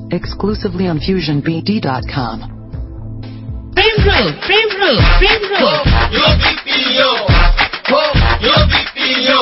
exclusively on FusionBD.com. Premro. Yo BPO. Yo BPO.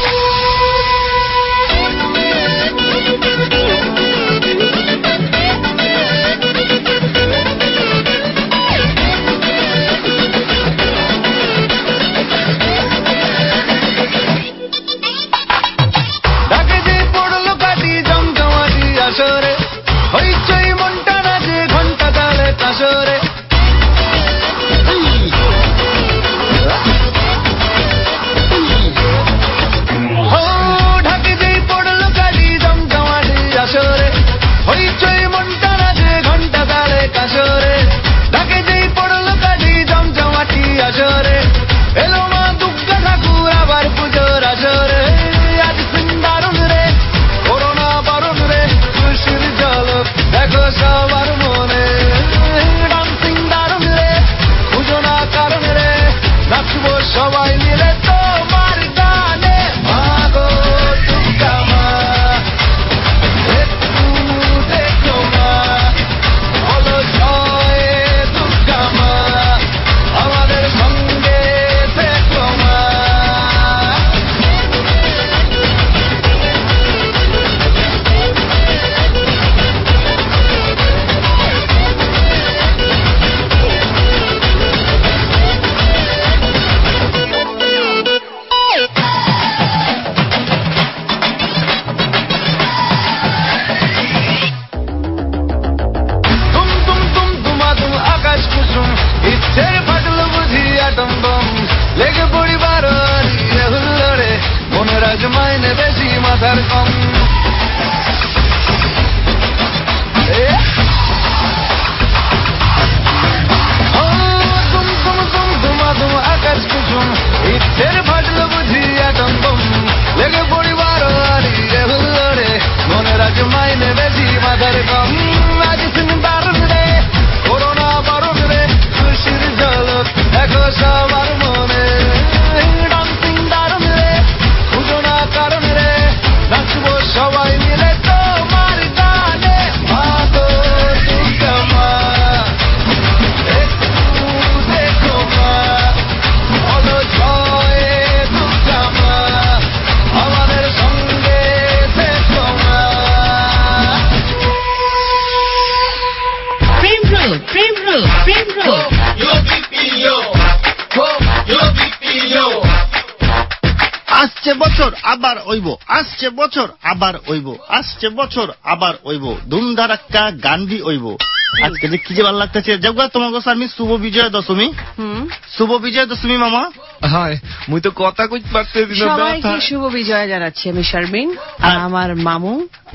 আসছে বছর আবার ওইব ধুমধারাক্কা গান্ধী ওইব আজকে যে কি যে ভালো লাগতেছে যাওগা তোমাকে স্যার শুভ বিজয়া দশমী শুভ বিজয়া দশমী মামা হয় মুই তো কথা কইতে পারতেছি না সবাইকে শুভ বিজয়া জানাচ্ছি আমি শারমিন আর আমার মামু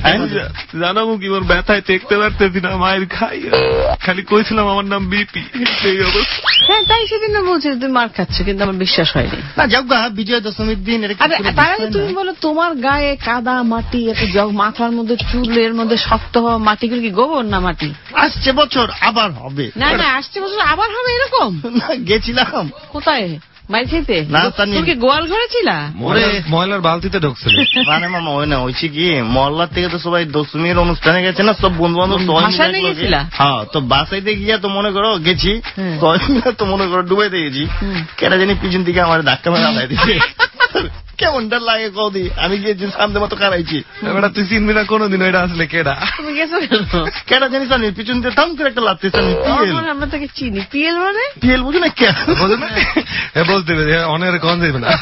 জানো কি ওর ব্যথায় দেখতে পারতেছি না মায়ের খাই খালি কইছিলাম আমার নাম বিপি সেই অবস্থা হ্যাঁ তাই সেদিন বলছি তুমি মার খাচ্ছ কিন্তু আমার বিশ্বাস হয়নি না যাওগা বিজয়া দশমীর দিন তাহলে তুমি বলো তোমার গায়ে কাদা মাটি এত মাথার মধ্যে চুলের মধ্যে শক্ত হওয়া মাটিগুলো কি গোবর না মাটি আসছে বছর আবার হবে না আসছে বছর আবার হবে এরকম না গেছিলাম কোথায় মাইর খেতে না তুমি কি গোয়াল ঘরে ছিলা ময়লার বালতিতে ঢুকছিল মানে মামা ওই না হয়েছে কি মহল্লার থেকে তো সবাই দশমীর অনুষ্ঠানে গেছে না সব বন্ধু বান্ধব হ্যাঁ তো বাসাইতে গিয়া তো মনে করো গেছি তো মনে করো ডুবাইতে গেছি কেটা জানি পিছন থেকে আমার ধাক্কা মেরে আলাই দিচ্ছে কেমন ডর লাগে কদি আমি গিয়েছি সামনে মতো কারাইছি এবার তুই চিনবি না কোনোদিন এটা আসলে কেডা তুমি গেছো কেডা জানিস আমি পিছন দিয়ে থাম করে একটা লাগতেছে আমি আমরা তাকে চিনি পিএল মানে পিএল বুঝো না কে বুঝো না বলতে হবে অনেক কম যাবে না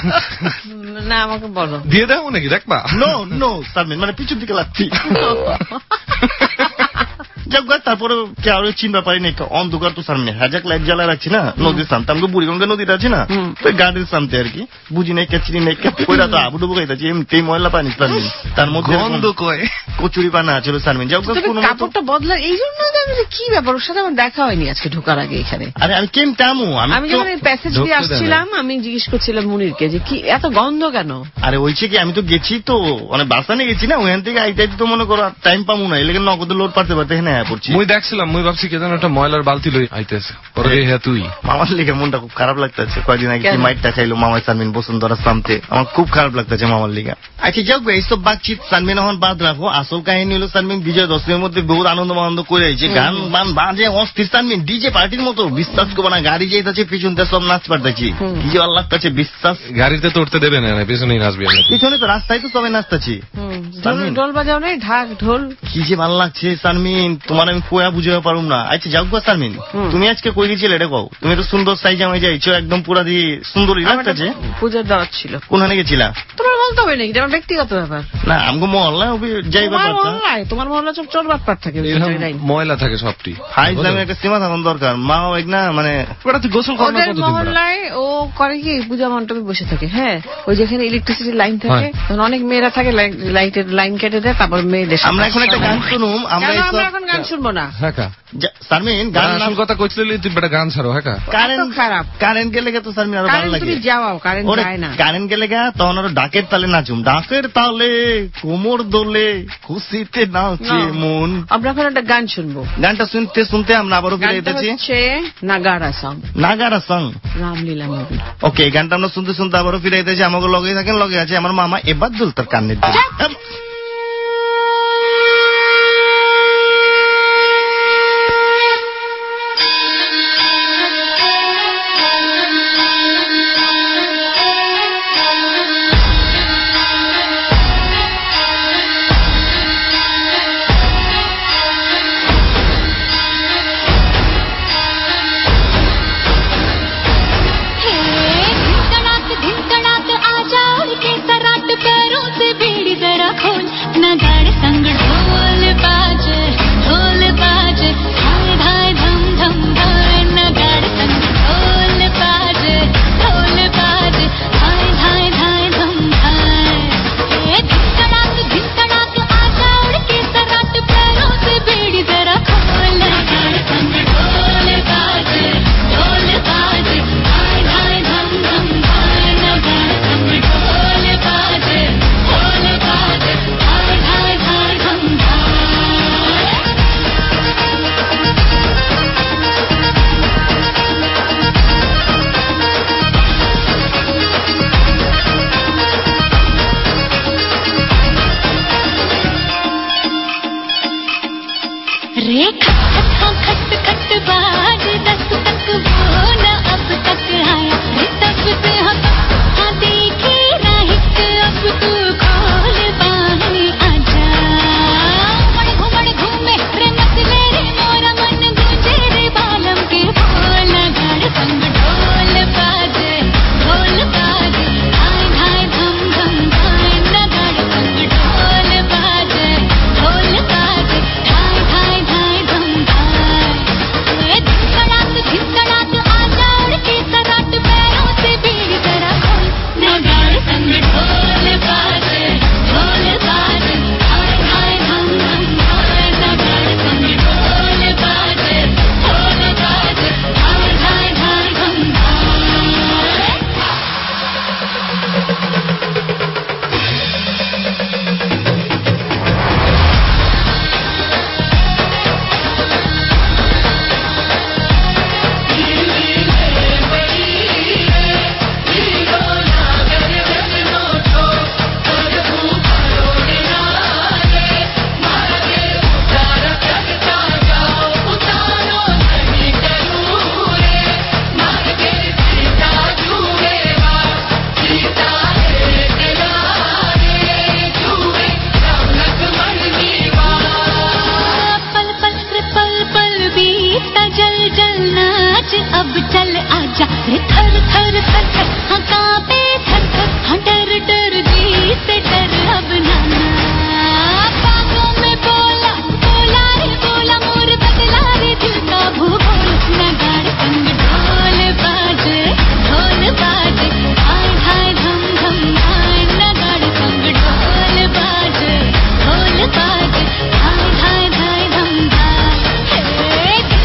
না আমাকে বলো দিয়ে দাও নাকি দেখবা নো সামনে মানে পিছন দিকে লাগছি তারপরে কেউ চিনতে পারি না অন্ধকার তো সামনে হাজাক লাইট জ্বালা রাখছি না নদীর সামনে আমাকে বুড়িগঙ্গা নদীটা আছে না তো গাড়ির সামনে আর কি বুঝি নাই চিনি নাই ওইটা তো আবুডুবু খাইতেছি এমনি ময়লা পানি সামনে তার মধ্যে কচুরি পানা আছে সামনে কাপড়টা বদলা এই জন্য কি ব্যাপার ওর সাথে আমার দেখা হয়নি আজকে ঢোকার আগে এখানে আরে আমি কেম টামু আমি যখন প্যাসেজ দিয়ে আসছিলাম আমি জিজ্ঞেস করছিলাম মুনিরকে যে কি এত গন্ধ কেন আরে ওইছে কি আমি তো গেছি তো মানে বাসানে গেছি না ওখান থেকে আইতে তো মনে করো টাইম পামু না এলাকা নগদ লোড পারতে পারতে এখানে পড়ছি মুই দেখছিলাম মুই ভাবছি কে যেন একটা ময়লার বালতি লই আইতেছে পরে হ্যাঁ তুই মামার লিগে মনটা খুব খারাপ লাগতেছে কয়দিন আগে মাইটটা খাইলো মামাই সানমিন বসুন্ধরা সামতে আমার খুব খারাপ লাগতেছে মামার লিগা আচ্ছা যাও এইসব বাতচিত সানমিন এখন বাদ রাখো আসল কাহিনী হলো শারমিন বিজয় দশমীর মধ্যে বহুত আনন্দ করে যে গান বান বাজে অস্থির শারমিন ডিজে পার্টির মতো বিশ্বাস করবো না গাড়ি যেতেছে পিছনতে সব নাচ পারতেছি কি যে আল্লাহ কাছে বিশ্বাস গাড়িতে তো উঠতে দেবে না পিছনেই নাচবে পিছনে তো রাস্তায় তো সবাই নাচতেছি ঢোল বাজাও নেই ঢাক ঢোল কি যে ভালো লাগছে শারমিন তোমার আমি কোয়া বুঝাতে পারুম না আচ্ছা যাও গো শারমিন তুমি আজকে কই দিয়েছিলে এটা কও তুমি তো সুন্দর সাইজ আমায় যাইছো একদম পুরা দিয়ে সুন্দরই লাগতেছে পূজার দাওয়াত ছিল কোনখানে গেছিলা তোমার বলতে হবে নাকি আমার ব্যক্তিগত ব্যাপার না আমগো মহল্লা যাই ব্যাপার তোমার মহল্লা সব চোর বাটপার থাকে ময়লা থাকে সবটি ফাইজলামে একটা সীমা থাকুন দরকার মা এক না মানে গোসল করার মহল্লায় ও করে কি পূজা মণ্ডপে বসে থাকে হ্যাঁ ওই যেখানে ইলেকট্রিসিটি লাইন থাকে অনেক মেয়েরা থাকে লাইটের লাইন কেটে দেয় তারপর মেয়েদের আমরা এখন একটা গান শুনুম আমরা এখন গান শুনবো না শারমিন গান আসল কথা কইছিলি তুই বেটা গান ছাড়ো হ্যাঁ কারেন্ট খারাপ কারেন্ট গেলে তো শারমিন আরো ভালো লাগে তুমি যাও কারেন্ট যায় না কারেন্ট গেলে তখন আরো ডাকের তালে নাচুম ডাকের তালে কোমর দোলে খুশিতে নাচে মন আমরা এখন একটা গান শুনবো গানটা শুনতে শুনতে আমরা আবারও ফিরে এসেছি নাগারা সং রামলীলা মুভি ওকে এই গানটা আমরা শুনতে শুনতে আবারও ফিরে এসেছি আমাকে লগে থাকেন লগে আছে আমার মামা এবাদুল তার কান্নের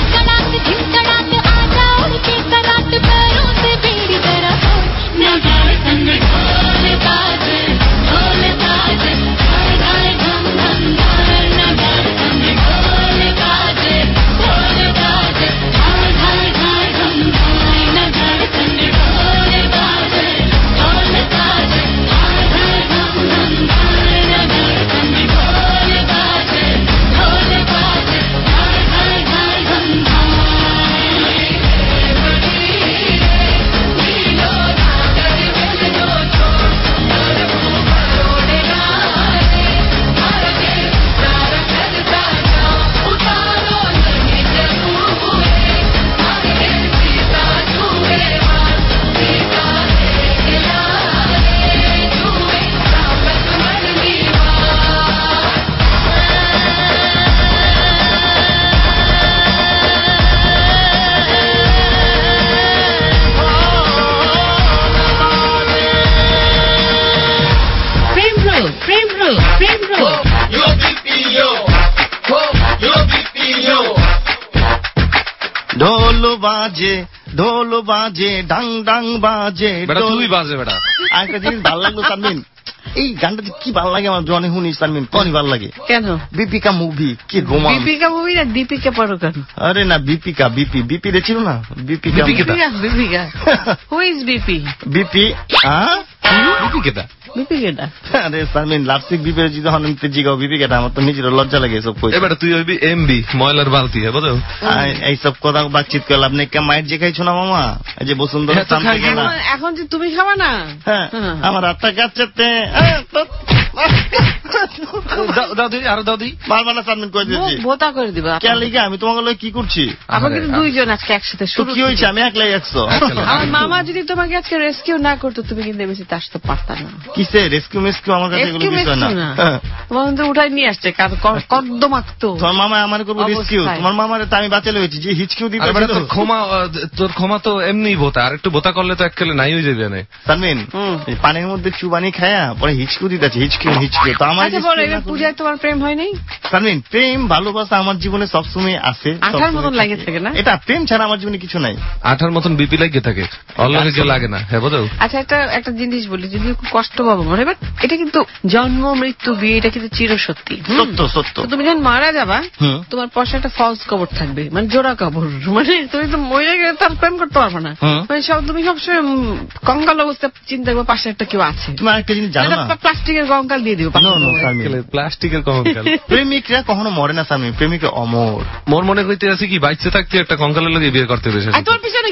नगाड़े ঢোল বাজে ডাং ডাং বাজে। তুই বাজে বেটা। একটা জিনিস ভালো লাগলো সানমিন, এই গানটা কি ভালো লাগে আমার, জনে শুনি সানমিন কনই ভালো লাগে। কেন? দীপিকা মুভি, কি রোমান্স। দীপিকা মুভি না দীপিকা পাড়ুকন? আরে না, বিপি দেখছিল না? BP who is BP? BP বিপিকেটা? আরে সানমিন লাপসিক বিপি যখন জিগাও বিপিকেটা, আমার তো নিজের লজ্জা লাগে এসব কই। এবার তুই হইবি এমবি ময়লার বালতি, বুঝো? এইসব কথা বাতচিত করলাম না। কে মায়ের যে খাইছো না মামা, এই যে বসুন্ধরা এখন যে তুমি খাবা না? হ্যাঁ, আমার হাতটা কাটছে। ভোতা করে দিবা। আমি তোমাকে কি করছি? আমরা কিন্তু দুইজন আজকে একসাথে শুরু। কি হয়েছে? আমি একলাই একশো। আমার মামা যদি তোমাকে আজকে রেস্কিউ না করতো, তুমি কিন্তু বেশি আসতে পারতা না। কিসে রেস্কিউ মেস্কিউ? আমার কাছে এগুলো কিছু না। তোমার কিন্তু উঠাই নিয়ে আসছে কদ্দমাক্ত। তোমার মামা আমার করবো রেস্কিউ? তোমার মামার তো আমি বাঁচালে হয়েছি যে হিচকিউ দিতে। তোর ক্ষমা তো এমনি বোতা, আর একটু বোতা করলে তো এককালে নাই হয়ে যাবে না। সানমিন পানির মধ্যে চুবানি খায়া পরে হিচকিউ দিতেছে, হিচকিউ তো আমার পূজায় তোমার প্রেম হয় নাই? সানমিন প্রেম ভালোবাসা আমার জীবনে সবসময় আছে। আঠার মতন লাগে থাকে না? এটা প্রেম ছাড়া আমার জীবনে কিছু নাই। আঠার মতন বিপি লাগে থাকে, অল্লাহকে কেউ লাগে না। হ্যাঁ বোঝো? আচ্ছা একটা জিনিস বলি, যদি কষ্ট পাবো মনে, বাট এটা কিন্তু জন্ম মৃত্যু বিয়ে এটা কিন্তু চিরসত্যি, সত্য। তুমি যখন মারা যাবা তোমার পাশে একটা ফলস কবর থাকবে, মানে জোড়া কবর। মানে তুমি তো মরে গেলে তার প্রেম করতে পারবে না। মানে তুমি সবসময় কঙ্কাল অবস্থা চিন্তা করবে পাশে একটা কেউ আছে। তোমার একটা জিনিস জানো না? প্লাস্টিকের কঙ্কাল দিয়ে দিও। প্লাস্টিকের কঙ্কাল। প্রেমিকরা কখনো মরে না সামনে, প্রেমিক অমর। মোর মনে হইতে আছে কি বাইচে থাকতে একটা কঙ্কালের লগে বিয়ে করতে বেশি। তোর পিছনে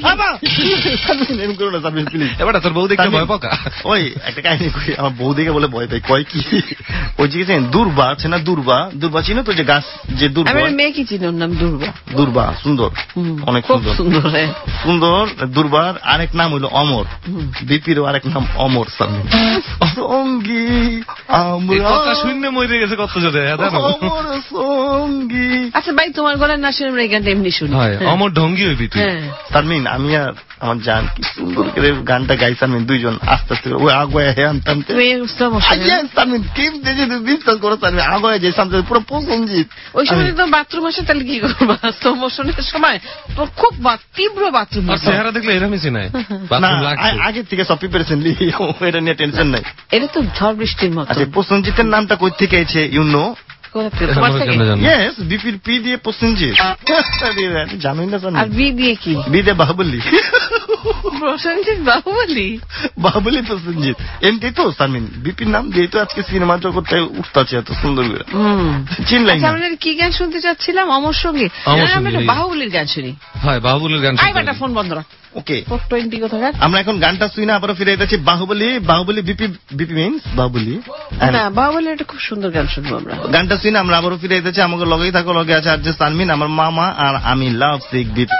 এবার তোর বউ দেখে ভয় পাকা। ওই একটা কাহিনী কই, আমার বউ দেখে বলে ভয় পাই। কয় কি ওই যে দুর্বা আছে না, দুর্বা চিনো তো? যে গাছ যে দুর্বা, মেয়ে কি চিনো? নাম দুর্বা। সুন্দর, অনেক সুন্দর। দুর্বার আরেক নাম হইলো অমর। বিপিরও আরেক নাম অমর। সঙ্গী আমরা শূন্য মরে গেছে কত জোরে। অমর সঙ্গী। আচ্ছা ভাই, তোমার গলার না শুনে আমরা এই গানটা এমনি শুনি। অমর ঢঙ্গি হইবি তুই। সানমিন আমি আর আমার জান কি সুন্দর করে গানটা গাই। সানমিন দুইজন আস্তে আস্তে ওই আগুয়ে সানমিন টিপ দিয়ে বিশ্বাস করো সানমিন আগুয়ে যে সামনে পুরো প্রসঞ্জিত। ওই সময় তো বাথরুম আসে, তাহলে কি করবা? স্লো মোশনের সময় খুব তীব্র বাথরুম। চেহারা দেখলে এরকমই চিনাই। আগের থেকে সব প্রিপারেশন লি, এটা নিয়ে টেনশন নাই। এটা তো ঝড় বৃষ্টির মতো। আচ্ছা, প্রসঞ্জিতের নামটা কই থেকে এসেছে? ইউনো Yes, বিপির পি দিয়ে প্রসেনজিৎ। জানোই না? আর বি দিয়ে কি? বি দিয়ে বাহুবলী। প্রসেনজিৎ বাহুবলী? বাহুবলী প্রসেনজিৎ এমনি তো সানমিন বিপির নাম দিয়ে তো আজকে সিনেমা জগৎটা উঠতেছে এত সুন্দর করে। চিনলাই না? আমরা কি গান শুনতে চাচ্ছিলাম? অমর সঙ্গী। আমি বাহুবলীর গান শুনি। হয় বাহুবলীর গান। একটা ফোন বন্ধ রাখ। ওকে, 420 কোথাকার। আমরা এখন গানটা শুই না, আবারও ফিরে যাচ্ছি। Baahubali BP means Baahubali. না, বাহুবলী একটা খুব সুন্দর গান শুনবো আমরা। গানটা শুই না, আমরা আবারও ফিরে যাচ্ছি। আমাকে লগেই থাকো, লগে আছে আর যে সানমিন, আমার মামা, আর আমি লাভ সিক বিপি।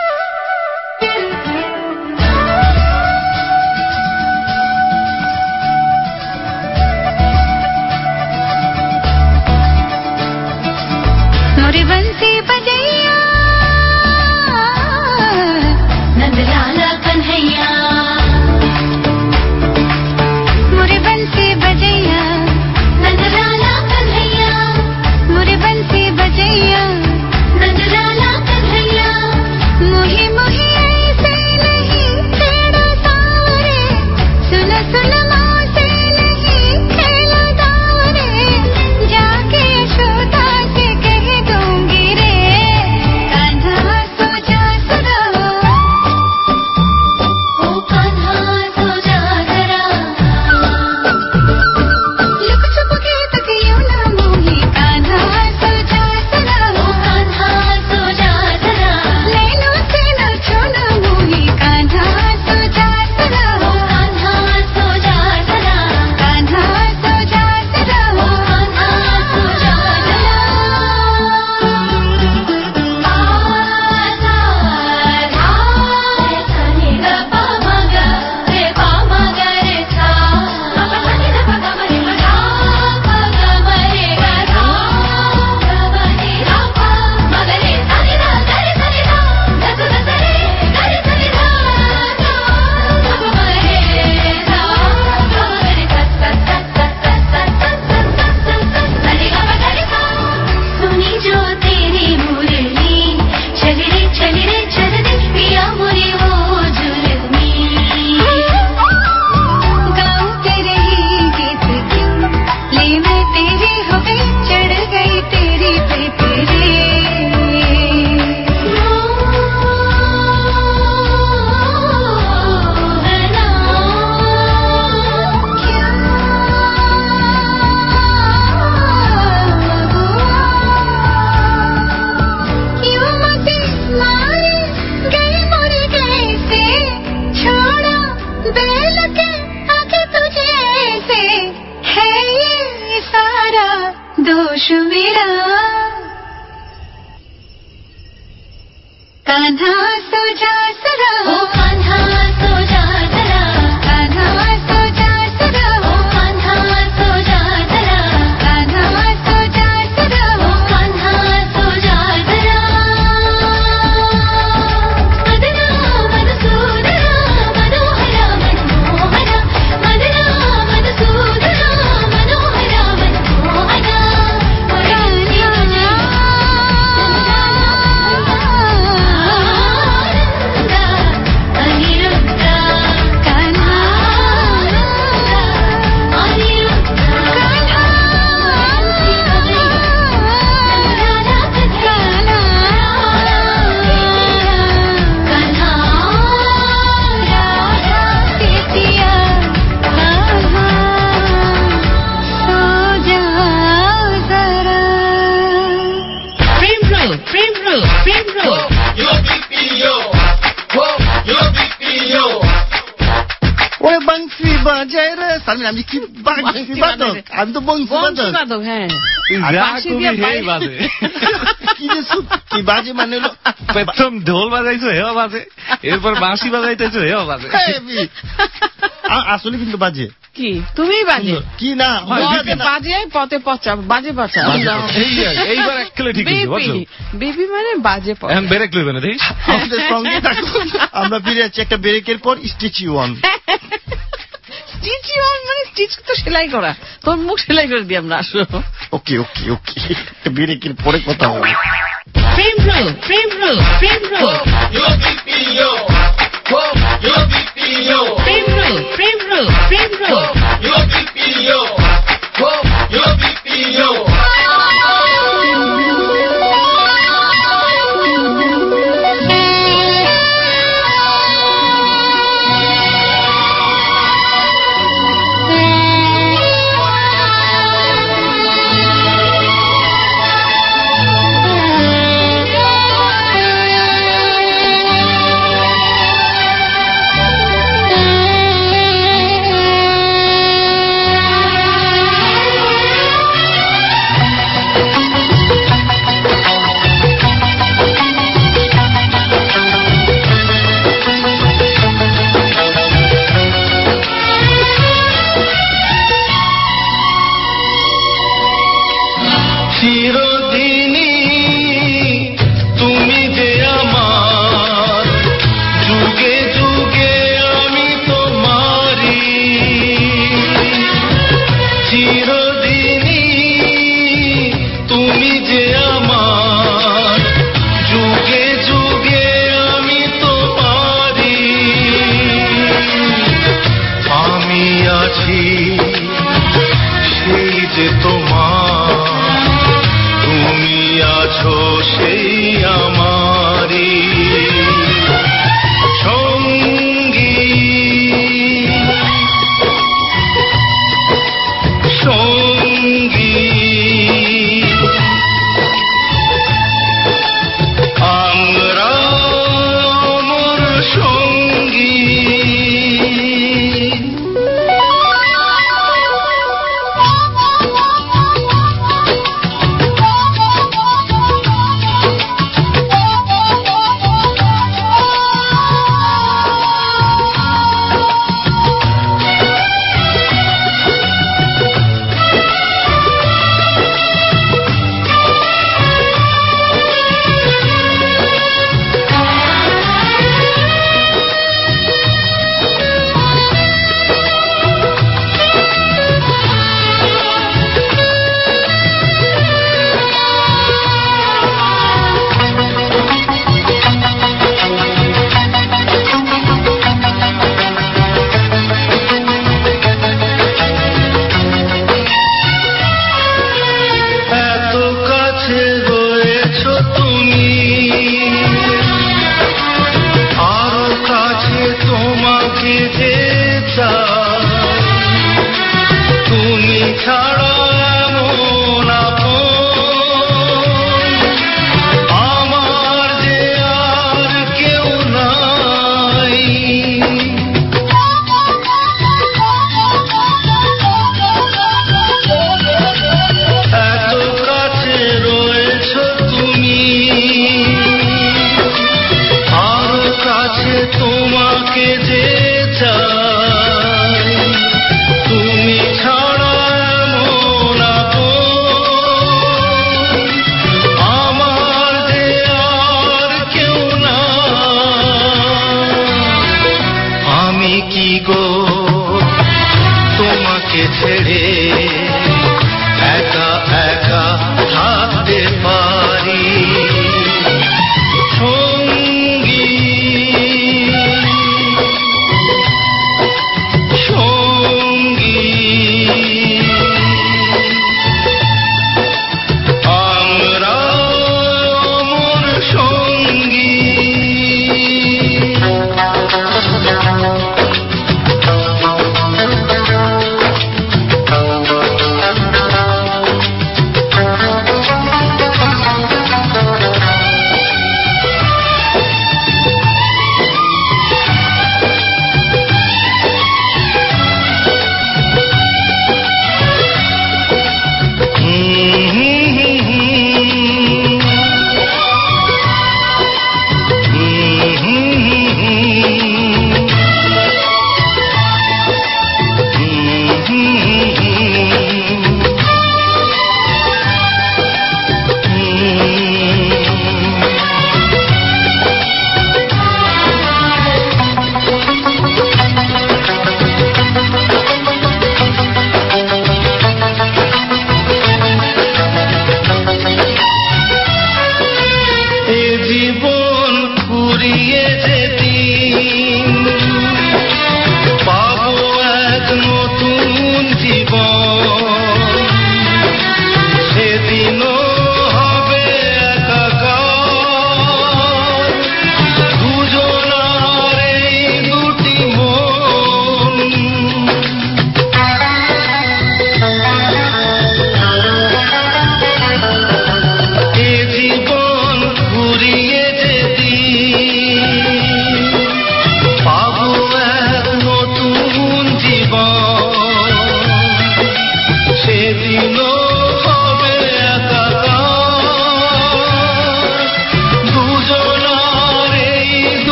कान्हा सो जा सरा ओ कान्हा सो जा सरा कान्हा सो जा सरा ओ कान्हा सो जा सरा कान्हा सो जा सरा ओ कान्हा सो जा सरा मदना मधुसूदना मनोहरा मनमोहना मदना मधुसूदना मनोहरा मनमोहना আমি কি বাংশি বাদক? আমি তো বংশী বাদক। হ্যাঁ, কি বাজে মানে হলো প্রথম ঢোল বাজাইছো হেও বাজে, এরপর বাঁশি বাজাইতেছো হেও বাজে। আসলে কিন্তু বাজে কি তুমি বাজে কি না বাজে পথে পচা বাজে পচা এইবার একলে ঠিক আছে। বেবি মানে বাজে পচা। এখন ব্রেক লইবে না দেখিস। আমাদের সঙ্গে থাকুন, আমরা ফিরে যাচ্ছি একটা ব্রেকের পর। স্টিচি ওয়ান স্টিচি ওয়ান মানে স্টিচ তো সেলাই করা, তোর মুখ সেলাই করে দিই আমরা। আসো ওকে ওকে ওকে, একটা ব্রেকের পরে কথা হবে। প্রেম রো প্রেম রো প্রেম রো yo BPO yo BPO প্রেম রো প্রেম রো প্রেম রো yo BPO yo BPO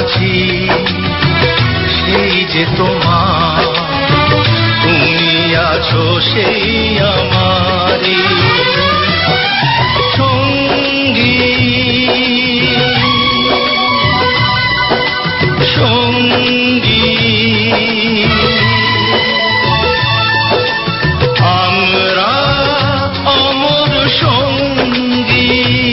আছি সেই যে তোমার, তুমি আছো সেই আমারই সঙ্গী সঙ্গী। আমরা অমর সঙ্গী।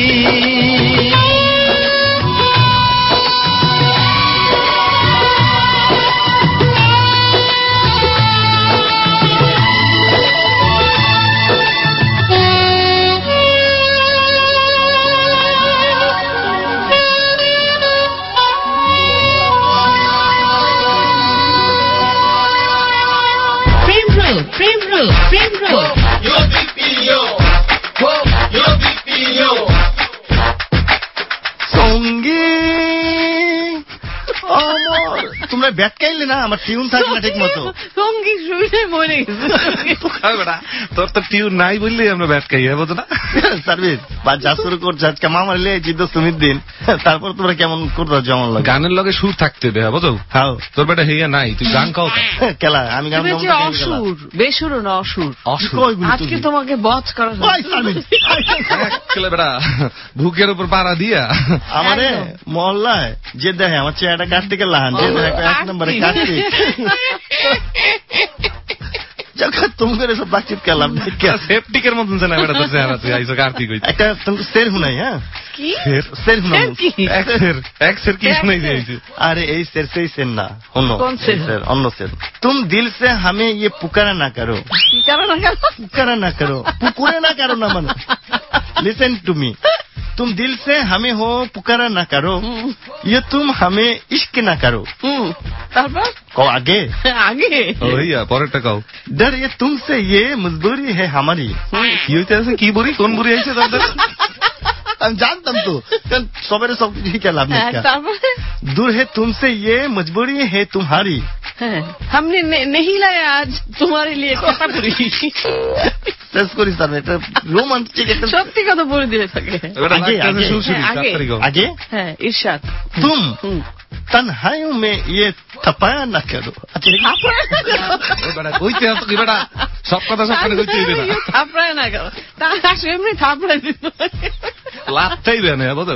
তোমরা ব্যাট খাইলে না, আমার টিউন থাকে না ঠিক মতো। সঙ্গী শুনে মরে গেছে। তোর তো টিউন নাই বললেই আমরা ব্যাট খাই, বুঝো না? সার্ভিস বা যা শুরু করছে আজকে মামার লেগেছি 10 দিন, তারপর তোমরা কেমন করতে যেমন লাগে। গানের লগে সুর থাকতে হবে, বুঝো? হ্যাঁ, তোর বেটা হেয়া নাই, তুই গান খাও খেলা। আমি গান অসুর, বেসুরও না, অসুর। আজকে তোমাকে বধ করা বেটা ভুকের উপর পাড়া দিয়া আমারে মহল্লায় যে দেখে আমার চেহারাটা কাটতে গেলে লাহান, যে দেখে 1 নম্বরে কাটতে তোমাদের এসব বাতচিত করলাম সেপটিকের মতন জানা বেটা তোর চেহারা, তুই আইসো কার্তিক হইতে। একটা তুমি সের হুনাই। হ্যাঁ, কি সের হুনাই? এক সের কি শুনাই দিয়েছে? আরে এই সের সেই সের না, অন্য সের, অন্য সের। तुम दिल से हमें ये पुकारा ना करो, पुकारा ना करो, पुकारा ना करो ना मानो। लिसन टू मी, तुम दिल से हमें हो पुकारा ना करो, ये तुम हमें इश्क ना करो। कहो आगे आगे भैया পরেরটা কও। डर ये तुमसे ये मजबूरी है हमारी। কি হইতেছে? কি বুড়ি? কোন বুড়ি আইছে তাদের? আমি জানতাম তো, সবের সব কিছু খেলাম। दूर है तुमसे ये मजबूरी है तुम्हारी, हमने नहीं लाया आज तुम्हारे लिए কথা বলি। শেষ করি স্যার, এটা রোমান্টিক একটা সত্যি কথা বলে দিলে থাকে। আগে হ্যাঁ, ইরশাদ। तुम तन्हाइयों में ये थपाया ना करो। কইতে আছো কি বেটা? সব কথা সব করে কইতে হইবে না। থাপড়ায় না করো, তা এমনি থাপড়ায় দিত। লাভটাই দেয় না, বুঝো?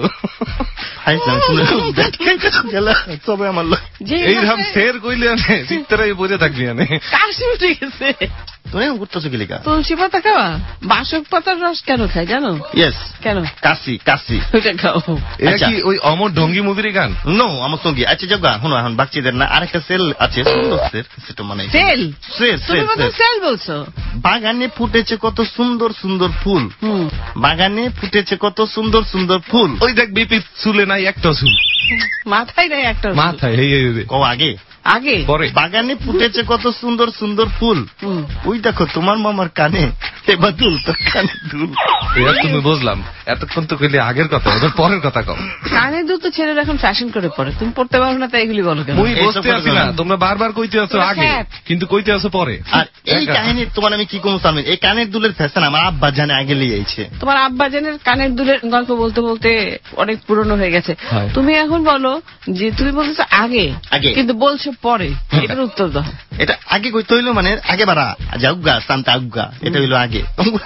সবাই আমার এইরকম ফের কইলে আনে চিত্তরাই বসে থাকবি আনে। কাশি উঠে গেছে। তুমি করতেছো কি লেখা? তুলসী পাতা খাওয়া, বাসক পাতার রস কেন খাই জানো? ইয়েস। কেন? কাশি কাশি ওটা খাও। এটা কি ওই অমর ঢঙ্গি মুভির গান? নো, আমার সঙ্গী। আচ্ছা যাও গা, শোনো এখন বাচ্চাদের না আরেকটা সেল আছে, সুন্দর সেল, সেটা মানে সেল। সেল সেল বলছো? বাগানে ফুটেছে কত সুন্দর সুন্দর ফুল, বাগানে ফুটেছে কত সুন্দর সুন্দর ফুল। ওই দেখ বিপি চুলে নাই একটা চুল, মাথায় নাই একটা মাথায়। ও আগে আগে পরে বাগানে ফুটেছে কত সুন্দর সুন্দর ফুল, ওই দেখো তোমার মামার কানে এবার দুল, তোর কানে দুল। এবার তুমি বুঝলাম, এতক্ষণ তো কইলে আগের কথা, এবার পরের কথা কও। কানে দুল তো ছেলেরা এখন ফ্যাশন করে পরে, তুমি পড়তে পারো না তাই এগুলি বলো কেন? মুই বুঝতে পারছি না, তোমরা বারবার কইতে আছো আগে কিন্তু কইতে আছো পরে। আর এই কাহিনী তোমার আমি কি কমু সামনে, এই কানের দুলের ফ্যাশন আমার আব্বা জানে আগে লিয়েছে। তোমার আব্বা জানের কানের দুলের গল্প বলতে বলতে অনেক পুরনো হয়ে গেছে। তুমি এখন বলো যে তুমি বলছো আগে, কিন্তু বলছো পরে, এটার উত্তর দাও। এটা আগে কইতে হইলো মানে আগে বাড়া যাউগা সান্তা আউগা, এটা হইলো আগে।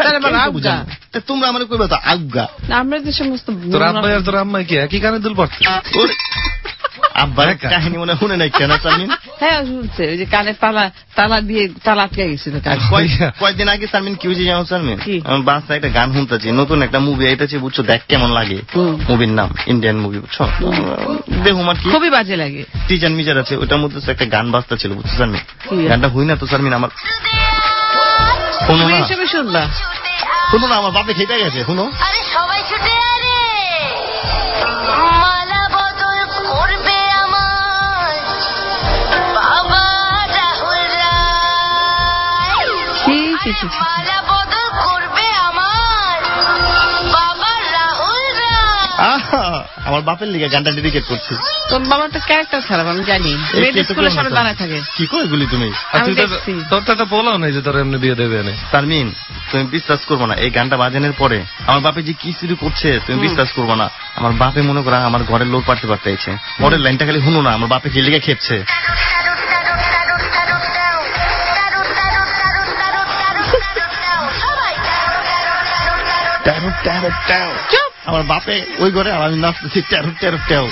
তোমরা আমার কইবা তো আউগা। আমরা যে সমস্ত তোর আব্বা আর তোর আম্মা কি একই কানে দুল পড়ছে? আব্বার কাহিনী মনে শুনে নাই কেন সামিন? হ্যাঁ শুনছে, ওই যে কানে তালা দিয়ে তালা আটকে গেছিল। কয়েকদিন আগে সামিন কি হয়েছে জানো সামিন? আমার বাসা একটা গান শুনতেছি, নতুন একটা মুভি আইতেছে, বুঝছো? দেখ কেমন লাগে। মুভির নাম ইন্ডিয়ান মুভি, বুঝছো? দেখুন আর কি খুবই বাজে লাগে। টিচার মিজার আছে, ওটার মধ্যে একটা গান বাজতা ছিল, বুঝছো সামিন? গানটা হই না তো সামিন আমার। শোনো না, শুনবা শুনো না, আমার বাপে খেতে গেছে, শুনো। সবাই ছুটে আমার আমার বাপের লিগে গানটা ডেডিকেট করছি। তোর বাবার তো ক্যারেক্টার খারাপ আমি জানি, মেয়েদের স্কুলের সামনে দাঁড়ায় থাকে। কি কো এগুলি তুমি? তোর তো একটা বলাও নাই যে তোর এমনি বিয়ে দেবে এনে। তারমিন তুমি বিশ্বাস করবো না, এই গানটা বাজানোর পরে আমার বাপে যে কি শুরু করছে তুমি বিশ্বাস করবো না। আমার বাপে মনে করা আমার ঘরের লোক পাঠতে পারতেছে, পরের লাইনটা খালি শুনো না, আমার বাপে কি লিগে খেপছে। আমার বাপে ওই ঘরে আর আমি নাচতেছি ট্যারো ট্যারো ট্যাও।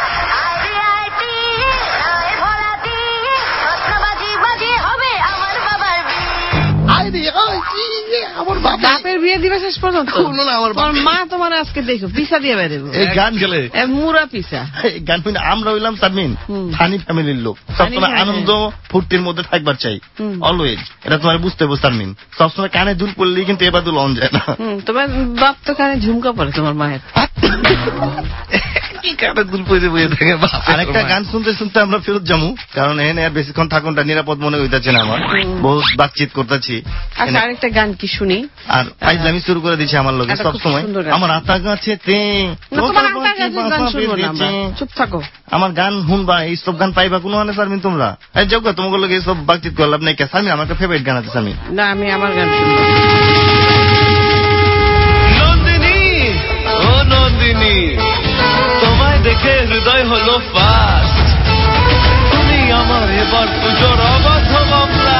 আমার বাপের বিয়ে দিবে শেষ পর্যন্ত আমার মা তোমার আজকে দেখো পিসা দিয়ে বেরোবো। এই গান গেলে মুরা পিসা এই গান শুনে আমরা হইলাম তারমিন ফানি ফ্যামিলির লোক, সবসময় আনন্দ ফুর্তির মধ্যে থাকবার চাই অলওয়েজ। এটা তোমার বুঝতে হবে তারমিন, সবসময় কানে দুল পড়লেই কিন্তু এবার দুল অন যায় না। তোমার বাপ তো কানে ঝুমকা পড়ে তোমার মায়ের। আরেকটা গান শুনতে শুনতে আমরা ফেরত যাবো, কারণ এখানে আর বেশিক্ষণ থাকুনটা নিরাপদ মনে হইতেছে না, আমার বহুত বাতচিত করতেছি। আচ্ছা আরেকটা গান কি শুনি? আর ফাইজলামি শুরু করে দিচ্ছে আমার লোকে সবসময়, আমার আতা গাছে চুপ থাকো, আমার গান শুনবা, এইসব গান পাইবা কোনো মানে সারমিন তোমরা যাও তোমাকে লোক এইসব বাতচিত করলাম নাই। সারমিন আমার একটা ফেভারিট গান আছে সারমিন। না আমি আমার গান শুনবো। নন্দিনী ও নন্দিনী, তোমায় দেখে হৃদয় হলো ফাস্ট, তুমি আমার এবার পুজোর অবাধ মামলা।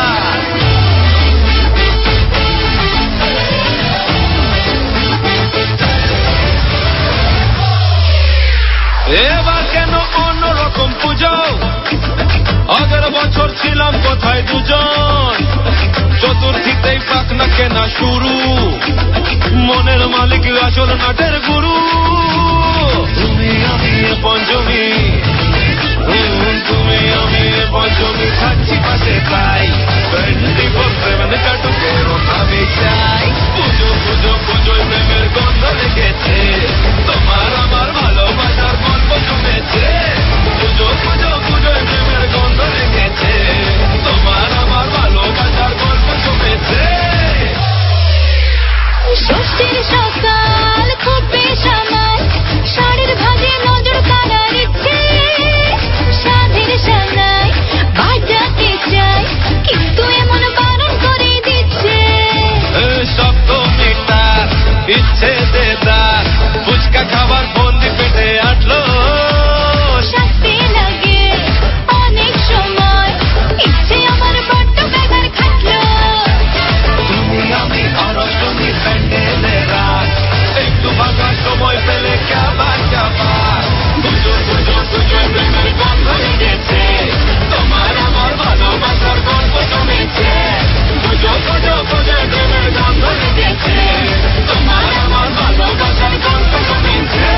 এবার কেন অন্যরকম পুজো, আগের বছর ছিলাম কোথায় দুজন, চতুর্থীতেই পাখনা কেনা শুরু, মনের মালিক আসল নাটের গুরু। তুমি আমি পঞ্চমী, তুমি আমি পঞ্চমী, খাচ্ছি পাশে তাই 24/7 কাটুকে আমি চাই। পুজো পুজো পুজোয় প্রেমের গন্ধ লেগেছে, তোমার আমার ভালোবাসার গল্প জমেছে। পুজো পুজো পুজোয় প্রেমের গন্ধ লেগেছে, তোমার আমার ভালোবাসার গল্প জমেছে। ষষ্ঠীর সকাল খুব বেসামাল, শাড়ির ভাজে নজর কাড়ার ইচ্ছে, সাধের সানাই বাজাতে চাই, কিন্তু এমন বারণ করে দিচ্ছে। সপ্তমীটার ইচ্ছে দেদার, ফুচকা খাবার বন্দি পেটে আটলো, শাস্তি লাগে অনেক সময়, ইচ্ছে আমার বড্ড বেগার খাটলো। তুমি আমি অরষ্টমী প্যান্ডেলে রাত, একটু ভাঙার সময় পেলে কাবার কাবার। পুজো পুজো পুজোয় প্রেমের গন্ধ লেগেছে, তোমার আমার ভালোবাসার গল্প জমেছে। পুজো পুজো পুজোয় প্রেমের গন্ধ লেগেছে, তোমার আমার ভালোবাসার গল্প জমেছে।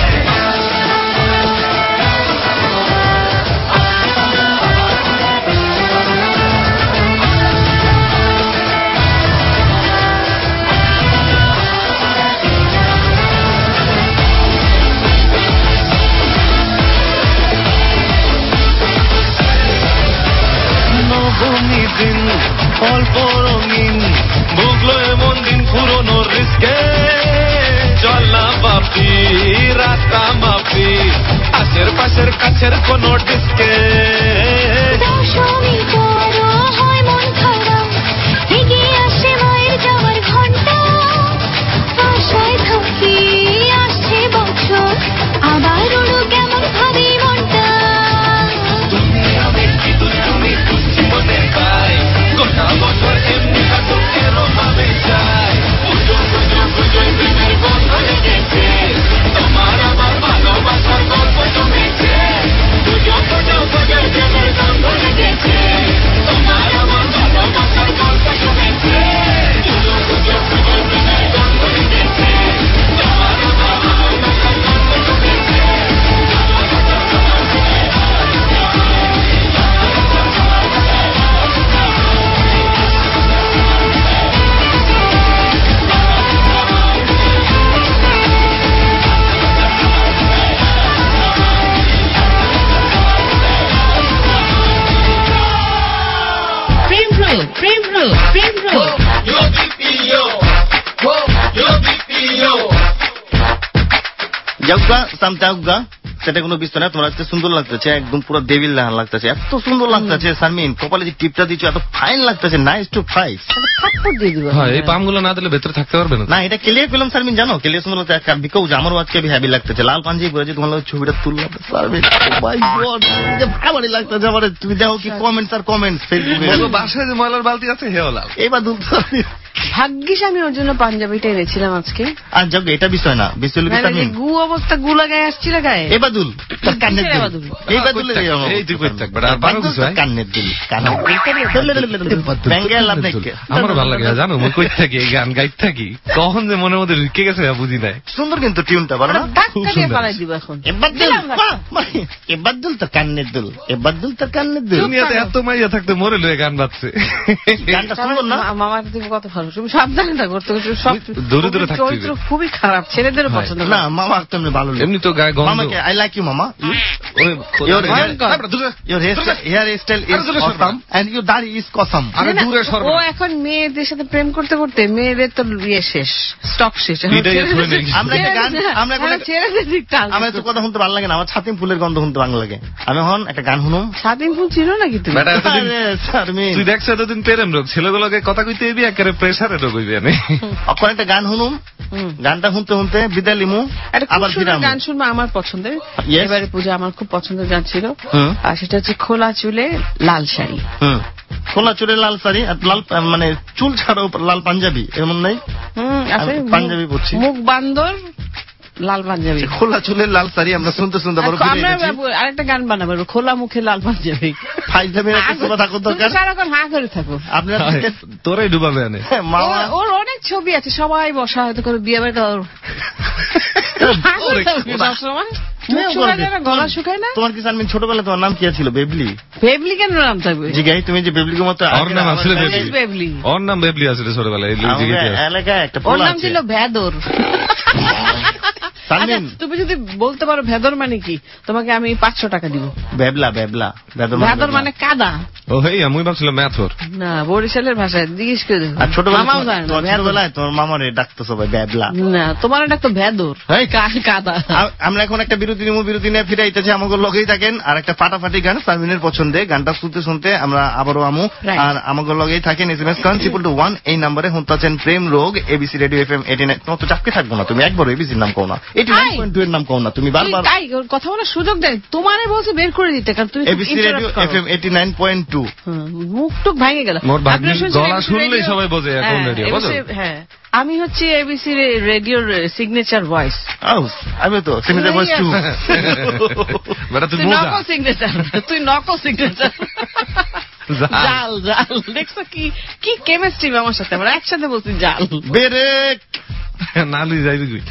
নবমী দিন অল্প রঙিন, ভুগলো এমন দিন পুরনো রিস্কে, চল না বাপি রাস্তা মাপি, আশের পাশের কাছের কোনো ডিস্কে। দশমী বড় হয় মন খারাপ, এগিয়ে আসে মায়ের যাওয়ার ঘন্টা, আশায় থাকি আসছে বছর, আবার উড়ু কেমন ভাবি মনটা। তুমি আমি কি তুমি খুশি মনে পাই, গোটা বছর এমনি কাটুক এরম ভাবে চাই। পুজো পুজো পুজোয় প্রেমের গন্ধ লেগেছে, তোমার আমার ভালোবাসার গল্প জমেছে। পুজো পুজো পুজোয় প্রেমের গন্ধ লেগেছে, তোমার আমার ভালোবাসার গল্প জমেছে। পুজো পুজো পুজোয় প্রেমের গন্ধ লেগেছে, তোমার আমার ভালোবাসার গল্প জমেছে। Frame roll, frame roll, frame roll. Yo BPO, yo BPO. যাওগা সাম যাওগা সেটা কোনো বিষয় না। তোমার আজকে সুন্দর লাগতেছে, একদম পুরো দেবীর লাহান লাগতেছে, এত সুন্দর লাগতেছে শারমিন। কপালে যে টিপটা দিচ্ছ এত ফাইন লাগতেছে, নাইস টু ফাইভ। থাপ্পড় দিয়ে দিব। হ্যাঁ, এই পামগুলো না দিলে ভেতরে থাকতে পারবে না। না, এটা ক্লিয়ার পেলাম শারমিন, জানো ক্লিয়ার সুন্দর লাগছে। বিকজ আমারও আজকে হ্যাভি লাগতেছে, লাল পাঞ্জাবি পরে যে তোমার ছবিটা তুললাম শারমিন, মাই গড ভালো লাগতেছে আমার। তুমি দেখো কি কমেন্টস আর কমেন্টস ফেসবুকে। বাসায় যে ময়লার বালতি আছে হেও লাল। এবার ভাগ্যিস আমি ওর জন্য পাঞ্জাবিটা এনেছিলাম আজকে। আর যাক এটা বিষয় না, বিষয় হলো শারমিন গু অবস্থা গুলা গায়ে আসছিল গায়ে। এ বাদুল তোর কানের দুল, এই বাদুল এই তুই কইতে থাকবে আর পারো কিছু হয় কানের দুল, কানের দুল ব্যাঙ্গে লাভ নাই। আমার ভালো লাগে জানো, মই কইতে থাকি এই গান গাইতে থাকি, কখন যে মনের মধ্যে ঢুকে গেছে বুঝি নাই। সুন্দর কিন্তু টিউনটা বলো না, ধাক্কা দিয়ে পালাই দিব এখন। এ বাদুল তোর কানের দুল, এ বাদুল তোর কানের দুল। দুনিয়াতে এত মাইয়া থাকতে মরে লয়ে গান বাজছে। গানটা সুন্দর না? মামার তুমি কত ভালো, তুমি সাবধানে থাকো, সব দূরে দূরে থাকতে চরিত্র খুবই খারাপ, ছেলেদেরও পছন্দ না। মামা তুমি ভালো, এমনি তো গায়ে গন্ধ। মামাকে আই লাইক ইউ মামা। Your hairstyle is awesome and your দাড়ি is awesome. আরে দূরে সর। ও এখন মেয়েদের সাথে প্রেম করতে করতে মেয়েদের তো শেষ, স্টক শেষ। আমরা একটা গান, আমরা ছেলেদের দিকটা আমার তো কথা শুনতে ভালো লাগে না, আমার ছাতিম ফুলের গন্ধ শুনতে ভালো লাগে। আমি এখন একটা গান শুনুম। ছাতিম ফুল ছিল নাকি তুমি? তুই দেখছো এতদিন প্রেম রোগ, ছেলেগুলোকে কথা কইতে হইবি, একেবারে প্রেসারে রোগ হইবি। আমি এখন একটা গান শুনুম, গানটা শুনতে শুনতে বিদায় লিমু, আবার ফিরাম। গান শুনবো আমার পছন্দের, এবারে পূজা আমার খুব পছন্দের গান ছিল, আর সেটা হচ্ছে খোলা চুলে লাল শাড়ি। খোলা চুলে লাল শাড়ি আর লাল মানে চুল ছাড়াও লাল পাঞ্জাবি, এমন নাই? পাঞ্জাবি পরছি, মুখ বান্দর লাল পাঞ্জাবি, খোলা চুলের লাল শাড়ি। আমরা শুনতে শুনতে আরেকটা গান বানাবো, খোলা মুখে লাল পাঞ্জাবি। সারাক্ষণ হা করে থাকো, আপনার তোরাই ডুবাবে। ওর অনেক ছবি আছে, সবাই বসা হয়তো করে বিয়ে বাড়িতে গলা শুকায় না। তোমার কি শারমিন ছোটবেলায় তোমার নাম কি ছিল? বেবলি। বেবলি কেন নাম থাকবে? জিগাই তুমি যে বেবলির মতো। ওর নাম আসলে বেবলি। ওর নাম বেবলি আসলে ছোটবেলায় এলাকায় একটা, ওর নাম ছিল ভেদর। তুমি যদি বলতে পারো ভেদর মানে কি, তোমাকে আমি 500 টাকা দিব। বেবলা, বেবলা, ভেদর মানে কাদা। ও হেই, আমি ভাবছিলাম ম্যাথর। না, বরিশালের ভাষায় জিজ্ঞেস করে দেখো। আর ছোটবেলায় তোমার মামারে ডাকতো সবাই বেবলা। না, তোমার ডাকতো ভেদর, কাদা। আমরা এখন একটা বিরতি নিয়ে ফিরে আইতেছি, আমাকে লগেই থাকেন। আর একটা ফাটাফাটি গান শারমিনের পছন্দে, গানটা শুনতে শুনতে আমরা আবারও আমু। আর আমাকে লগেই থাকেন SMS করেন 222 এই নাম্বারে। হুঁতাছেন প্রেম রোগ, ABC রেডিও FM 89। তোমার তো চাপকে থাকবো না, তুমি একবার এবিসির নাম কও না, 89.2 এর নাম কও না, তুমি বারবার কথা বলার সুযোগ দেয়। তোমারে বলছে বের করে দিতে, কারণ তুমি ABC রেডিও FM 89.2। মুখ টুক ভেঙে গেল। গলা শুনলেই সবাই বোঝে এখন রেডিও, বুঝো? হ্যাঁ, আমি হচ্ছে ABC রেডিওর সিগনেচার ভয়েস। আমি তো সিগনেচার ভয়েস 2। তুই নকল সিগনেচার, তুই নকল সিগনেচার। জাল জাল, দেখছো কি কেমিস্ট্রি আমার সাথে, আমরা একসাথে বলছি জাল। বেরে নালি যাইবি কই?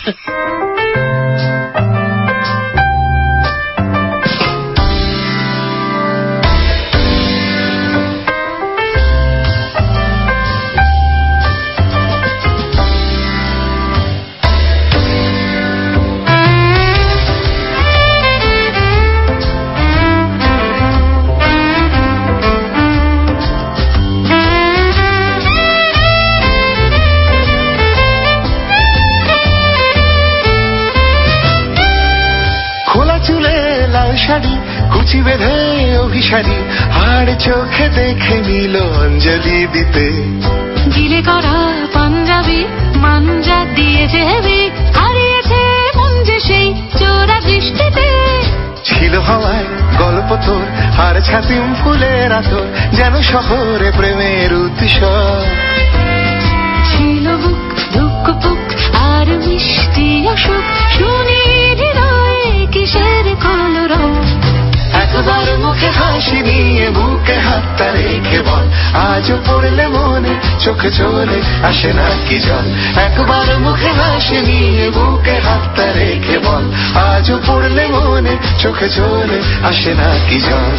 কুচি বেঁধে অভিসারী, আর চোখে দেখে নিল অঞ্জলি দিতে। জিলে করা পাঞ্জাবি মাঞ্জা দিয়ে যেবি, হারিয়েছে মন যে সেই চোরা দৃষ্টিতে। ছিল হওয়ায় গল্প তোর, আর ছাতিম ফুলের আতর, যেন শহরে প্রেমের উৎসব। ছিল বুক দুঃখ বুক আর মিষ্টি অসুখ, শুনি হৃদয়ে কিসের কলরব। একবার মুখে হাসি নিয়ে বুকে হাতটা রেখে বল, আজও পড়লে মনে চোখে চলে আসে না কি জল। একবার মুখে হাসি নিয়ে বুকে হাতটা রেখে বল, আজও পড়লে মনে চোখে চলে আসে না কি জল।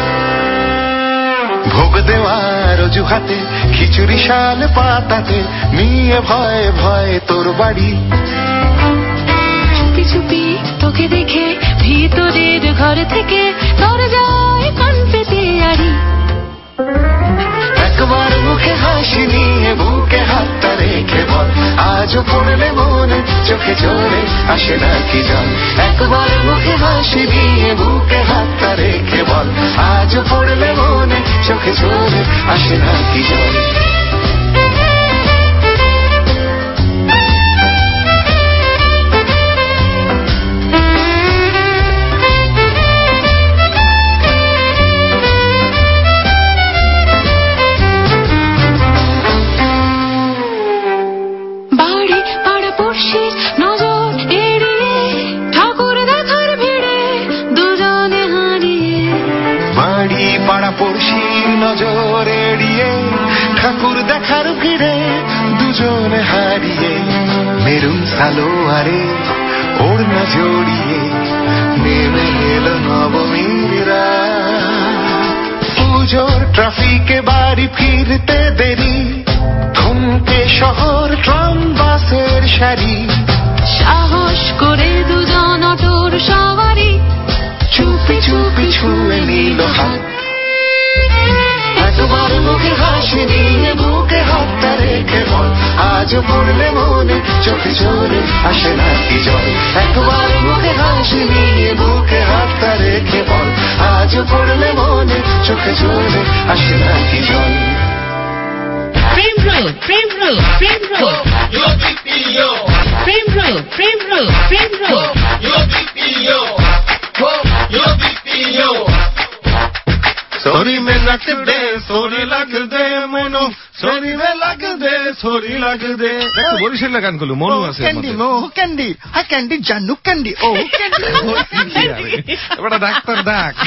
ভোগ দেওয়ার অজুহাতে খিচুড়ি শাল পাতাতে নিয়ে ভয়ে ভয়ে তোর বাড়ি। চুপি চুপি তোকে দেখে ভিতরের ঘর থেকে দরজায় কান পেতে আড়ি। একবার মুখে হাসি নিয়ে বুকে হাতটা রেখে বল, আজও আজও পড়লে মনে চোখে চলে আসে না কি জল একবার মুখে হাসি দিয়ে বুকে হাতটা রেখে বল আজও পড়লে মনে চোখে চলে আসে না কি জল নজর এড়িয়ে ঠাকুর দেখার ভিড়ে দুজনে হারিয়ে মেরুন সালোয়ারে ওড়না জড়িয়ে নেমে এলো নবমীর রাত পুজোর ট্রাফিকে বাড়ি ফিরতে দেরি থমকে শহর ট্রাম বাসের সারি সাহস করে দুজন অটোর সবারই চুপি চুপি ছুঁয়ে নিল হাত একবার মুখে হাসি দিয়ে বুকে হাতটা রেখে বল আজও পড়লে মনে চোখে চলে আসে না কি জল একবার মুখে হাসি দিয়ে বুকে হাতটা রেখে বল আজও পড়লে মনে চোখে চলে আসে না কি জল প্রেম রোগ প্রেম রোগ প্রেম রোগ প্রেম রোগ প্রেম রোগ প্রেম রোগ सोरी में लग दे सोरी लग दे मनो सोरी में लग दे सोरी लग दे বরিশালের গান গুলো মনু আছে ক্যান্ডি মো ক্যান্ডি হ্যাঁ ক্যান্ডি জানু ক্যান্ডি ও ক্যান্ডি এবারে ডাক্তার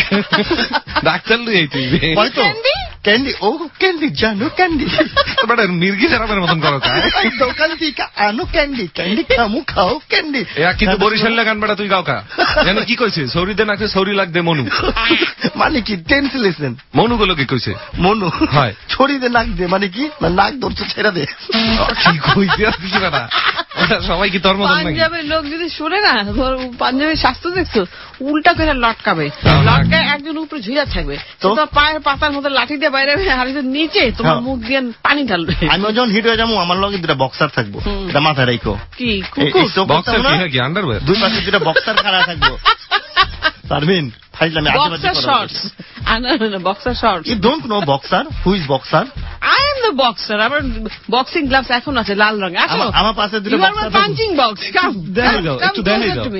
ডাক্তার লই তুই হয়তো ক্যান্ডি ও ক্যান্ডি জানু ক্যান্ডি এবারে মির্গি জারামের মতন করো তাই দোকান থেকে আনো ক্যান্ডি ক্যান্ডি খামু খাও ক্যান্ডি এ কিন্তু বরিশালের গান বেটা তুই গাও কা জান কি কইছে সরি দে নাকে সরি লাগ দে মনু মানে কি ট্রান্সলেশন মনু গুলো কি কইছে মনু হয় ছড়ি দে নাক দে মানে কি না নাক ধরছে ছেড়ে দে কি কইছে কি বেটা সবাই কি তোর মতন নাকি পাঞ্জাবের লোক যদি শুনে না পাঞ্জাবের স্বাস্থ্য দেখছো উল্টা করে লটকাবে লটকায় একজন উপরে ঝুলা থাকবে তো পায়ের পাতার মধ্যে লাঠি দিয়ে বাইরে আর নিচে তোমার মুখ দিয়ে পানি ঢালবে আমি যখন হিট হয়ে যাবো আমার লগে দুটা বক্সার থাকবো এটা মাথায় রাখো কি বক্সার কি আন্ডারওয়্যার দুই পাশে দুটা বক্সার খাড়া থাকবো পারবেন ফাইজলামে boxer shorts. boxer shorts. You don't know boxer? Who is boxer? I am the boxer. আমার boxing gloves এখন আছে লাল রঙ। আসো। আমার পাশে দুটো boxer. You are my punching box. Come. দেখে যাও, একটু দেখে যাও।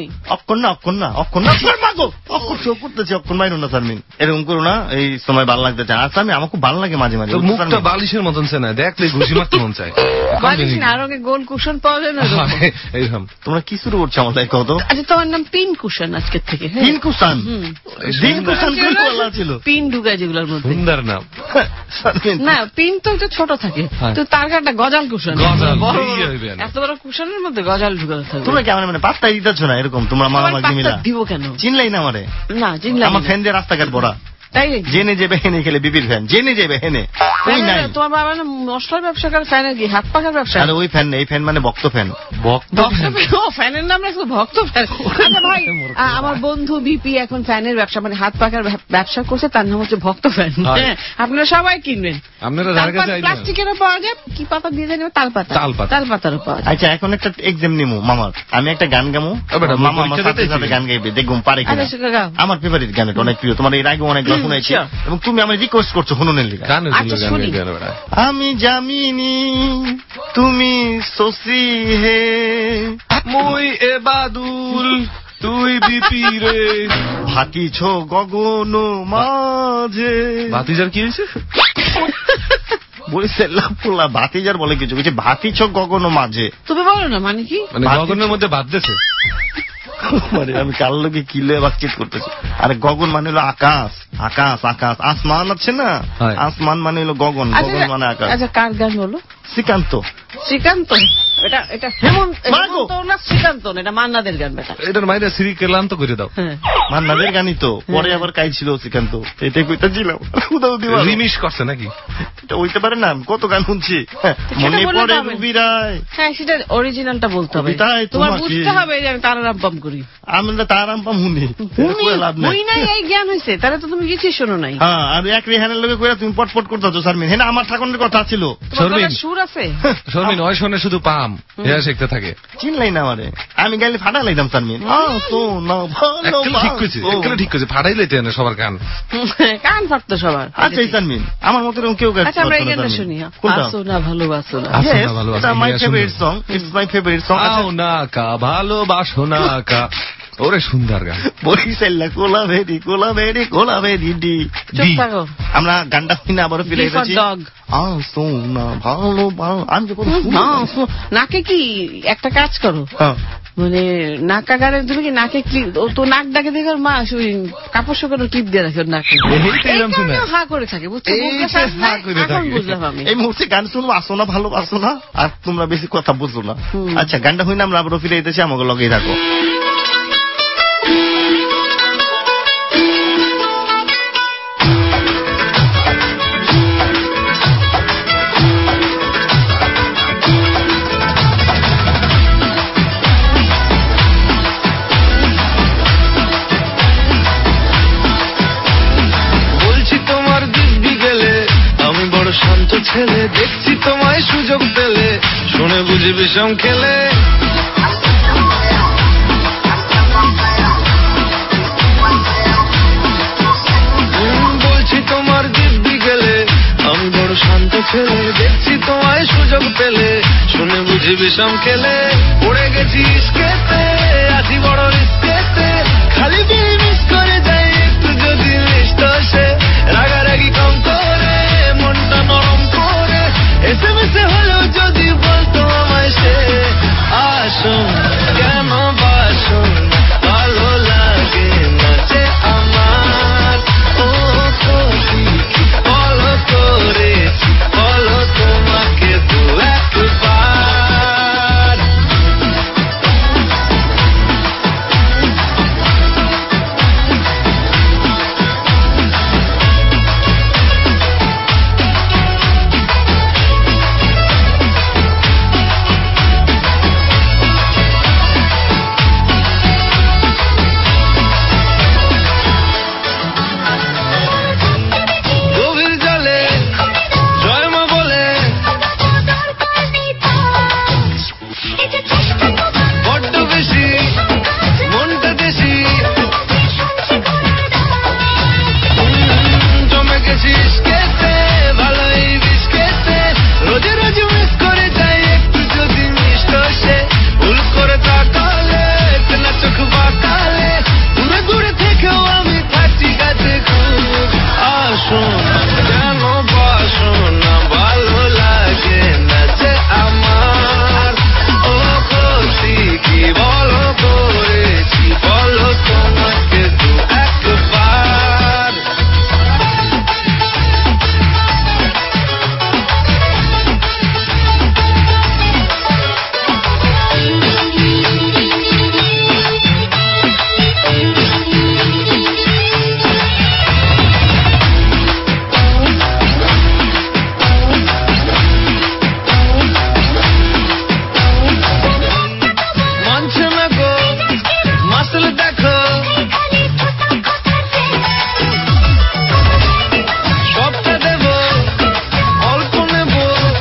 অক্ষণ মাগো। অক্ষণ শো করতেছি, অক্ষণ মাইরো না শারমিন। এরকম করো না, এই সময় ভালো লাগতেছে। আর আমি আমার খুব ভালো লাগে মাঝে মাঝে। তোর মুখটা বালিশের মতন সে না, দেখলে ঘুষি মারতে মন চায়। বালিশ না, আর ওকে গোল কুশন পাওয়া যায় না। এইরকম। তোমরা কি শুরু করছো আমার লাগে কত? আচ্ছা তোমার নাম পিন কুশন আজকে থেকে। Pin cushion? পিন কুশন কি বলা ছিল? পিন ঢুকায় যেগুলোর মধ্যে। সুন্দর নাম। না, পিন তো একটু ছোট থাকে। তো তার কাটা গজাল কুশন। গজাল। এত বড় কুশনের মধ্যে গজাল ঢুকাতে থাকবে। তোমরা কেমন মানে পাত্তাই দিতেছ না এরকম তোমরা মামা লাগি মিলা। দিব কেন? চিনলাই না আমারে? না, চিনলাই। আমার ফ্যান দিয়ে রাস্তাঘাট ভরা। তাই জেনে যাবে হেনে খেলে বিপির ফ্যান, জেনে যাবে হেনে। ওই নাই তোমার বাবা না মশলার ব্যবসা করে, ফ্যানের কি হাত পাখার ব্যবসা? আরে ওই ফ্যান এই ফ্যান মানে ভক্ত ফ্যান। ফ্যানের নাম রাখছো ভক্ত ফ্যান। আচ্ছা ভাই, আমার বন্ধু বিপি এখন ফ্যানের ব্যবসা মানে হাত পাখার ব্যবসা করছে, তার নাম হচ্ছে ভক্ত ফ্যান। আপনারা সবাই কিনবেন। আপনারা প্লাস্টিকেরও পাওয়া যায়, কি পাতা দিয়ে জানি তাল পাতা, তাল পাতারও পাওয়া যায়। আচ্ছা এখন একটা এক্সাম নিমু মামার, আমি একটা গান গামু, মামা আমার সাথে সাথে গান গাইবে, দেখুন পারে কিনা। আমার ফেভারিট গান, এটা অনেক প্রিয়, তোমার এর আগে অনেক শুনেছি এবং তুমি আমার রিকোয়েস্ট করছো হুনুনের লিগা। আমি জামিনী তুমি শশী হে, মুই এ বাদুল তুই বিপি রে, ভাতিছ গগন মাঝে। ভাতিজার কি হয়েছে? বলছে লাফুলা ভাতিজার বলে কিছু কিছু, ভাতিছ গগন মাঝে। তুমি বলো না মানে কি? মানে গগনের মধ্যে ভাত দিয়েছে। মানে আমি কার লোকে কিলে বাতচিত করতেছি। আরে গগন মানে হলো আকাশ, আকাশ আকাশ, আসমান আছে না, আসমান মানে হলো গগন, গগন মানে আকাশ। আচ্ছা কার গান বলো? শ্রীকান্ত। শ্রীকান্ত? এটা হেমন্ত না, শ্রীকান্ত না, এটা মান্নাদের গান। বেটা এটার মাইরে শ্রী ক্লান্ত করে দাও। মান্নাদের গানই তো, পরে আবার কাই ছিল শ্রীকান্ত, এটাই কইতাছিলাম। রিমিক্স করছে নাকি? এটা হইতে পারে না, কত গান শুনছি। মনে পড়ে রবি রায়। হ্যাঁ সেটা অরিজিনালটা বলতে হবে, তোমার বুঝতে হবে যে আমি তারারাম পাম করি। আমি তারারাম পাম শুনি, শুনি নাই, এই জ্ঞান হয়েছে, তাহলে তো তুমি কিছুই শোনো নাই। হ্যাঁ, আর এক রেহানের লোকে কইরা তুমি পটপট করতেছো শারমিন। হ্যাঁ আমার ঠাকুরের কথা ছিল। সুর আছে? শর্মিন ওই শোনে শুধু পাম এরা শিখতে থাকে। চিনলাই না আমারে, আমি গাইলে ফাটা লাইতাম শারমিন। ঠিক আছে, ফাটাই লাইতে না সবার কান ফাটতো সবার। আচ্ছা শারমিন, আমার মতো এরকম কেউ গাইছে? আমরা এই গানটা শুনি, আসোনা ভালোবাসোনা। My favourite song, it's my favourite song. না কা ভালোবাসো না কা, ওরে সুন্দর গান। বরিশাল্লা কোলাভেরি কোলাভেরি কোলাভেরি ডি। আমরা গানটা শুনে আবারও ফিরে এসেছি। নাকে কি একটা কাজ করো, মানে নাকা গানের তুমি কি নাকে তো নাক ডাকে দেখো মা কাপড় শোকানো টিপ দিয়ে রাখো নাকে, হা করে থাকে। বুঝলাম আমি এই মুহূর্তে গান শুনবো, আসো না ভালোবাসো না, আর তোমরা বেশি কথা বুঝো না। আচ্ছা গানটা শুনে আমরা আবারও ফিরে এসেছি, আমাকে লগেই থাকো। ছেলে দেখছি তোমায় সুযোগ পেলে, শুনে বুঝি বিষম খেলে। বলছি তোমার দিব্যি গেলে, আমি বড় শান্ত ছেলে দেখছি তোমায় সুযোগ পেলে, শুনে বুঝি বিষম খেলে। পড়ে গেছি ইস্কেতে, আছি বড় রিস্কেতে, খালি বিল মিস করে যাই একটু যদি মিষ্ট সে। রাগারাগি কম করে মনটা নরম করে, এসএমএসে হলেও যদি বলতো আমায় সে। আসো কেন বাসো ভালো লাগে না যে আমার, ও খুশি বলো করেছি বলো তোমাকে দু একবার। গভীর জলে জয় মা বলে বড্ড বেশি মনটা দেশি, জমে গেছি ইস্কেতে ভালোই বিস্কেতে, রোজে রোজে মিস করে যাই একটু যদি মিষ্ট সে। ভুল করে তাকালে না চোখ বাঁকালে, দূরে দূরে থেকেও আমি থাকি কাছে খুব। আসো কেন বাসো না ভালো লাগে না যে আমার, ও খুশি কি বলো করেছি বলো তোমাকে দু একবার। মানছে না গো মাসল দেখো, সবটা দেব অল্প নেব।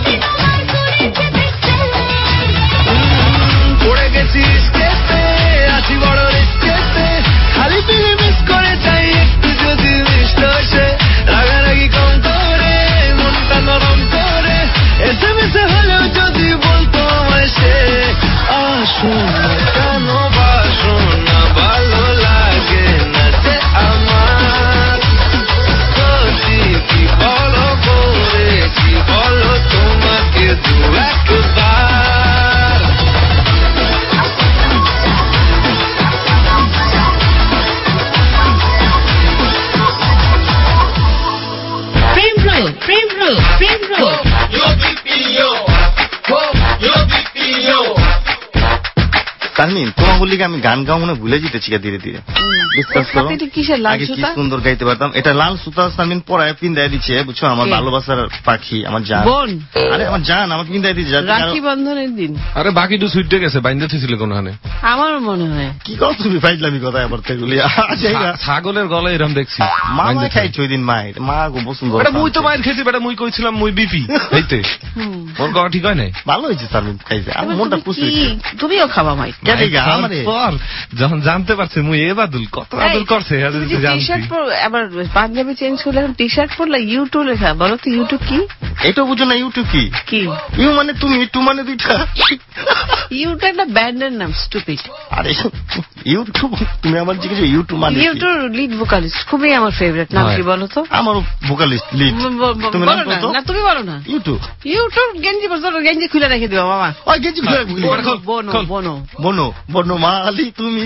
পড়ে গেছি ইস্কেতে, আছি বড় রিস্কেতে, খালি বিলি মিস করে যাই একটু যদি মিষ্ট সে। রাগারাগি কম করে মনটা নরম করে, এসএমএসে হলেও যদি বলতো আমায় সে। আসো কেন বাসো না ভালো লাগে না যে আমার, খুশি কি বলো করেছি বলো তোমাকে দু একবার। প্রেম রোগ, প্রেম রোগ, প্রেম রোগ। শারমিন তোমার বললি আমি গান গাও মনে ভুলে যেতেছি ধীরে ধীরে। বিশ্বাস করো আগে কি সুন্দর গাইতে পারতাম। এটা লাল সুতা সামিন পরায় পিন্দায় দিচ্ছে, বুঝছো, আমার ভালোবাসার পাখি, আমার জান। আরে আমার জান আমাকে পিন্দায় দিচ্ছে রাখি বন্ধনের দিন। আরে বাকি তো সুইটে গেছে, বাইন্দা ছিল কোনখানে। আমার মনে হয় কি কও তুমি ফাইজলামি কথা আবার তেগুলি। ছাগলের গলায় এরকম দেখছি। মা খাইছো ওই দিন মায়ের, মা গো পছন্দ। এটা মুই তো মায়ের খেয়েছি বেটা, মুই কইছিলাম মুই বিপি এইতে। ওর গলা ঠিক হয় নাই। ভালো হয়েছে সামিন খাইছে, আমার মনটা খুশি হয়েছে। তুমিও খাবা মাই কেন গা আমারে পর যখন জানতে পারছে মুই এ বাদুল কত আদর করছে টি-শার্ট পর আবার পাঞ্জাবি চেঞ্জ করলে এখন টি-শার্ট পরলে ইউটিউব লেখা। বলো তো ইউটিউব কি? এটা বুঝো না ইউটিউব কি? কি ইউ মানে তুমি, টু মানে দুইটা। ইউটিউব একটা ব্যান্ডের নাম, স্টুপিড। আরে ইউটিউব তুমি আমার জিজ্ঞেস ইউটিউব মানে ইউটিউব লিড ভোকালিস্ট, খুবই আমার ফেভারিট। নাম কি বলো তো? আমারও ভোকালিস্ট লিড। তুমি বলো না, তুমি বলো না। ইউটিউব গেঞ্জি বলছো, গেঞ্জি খুলে রেখে দিবা মামা। ওই গেঞ্জি খুলে বনো বনো বনো বনো মালি তুমি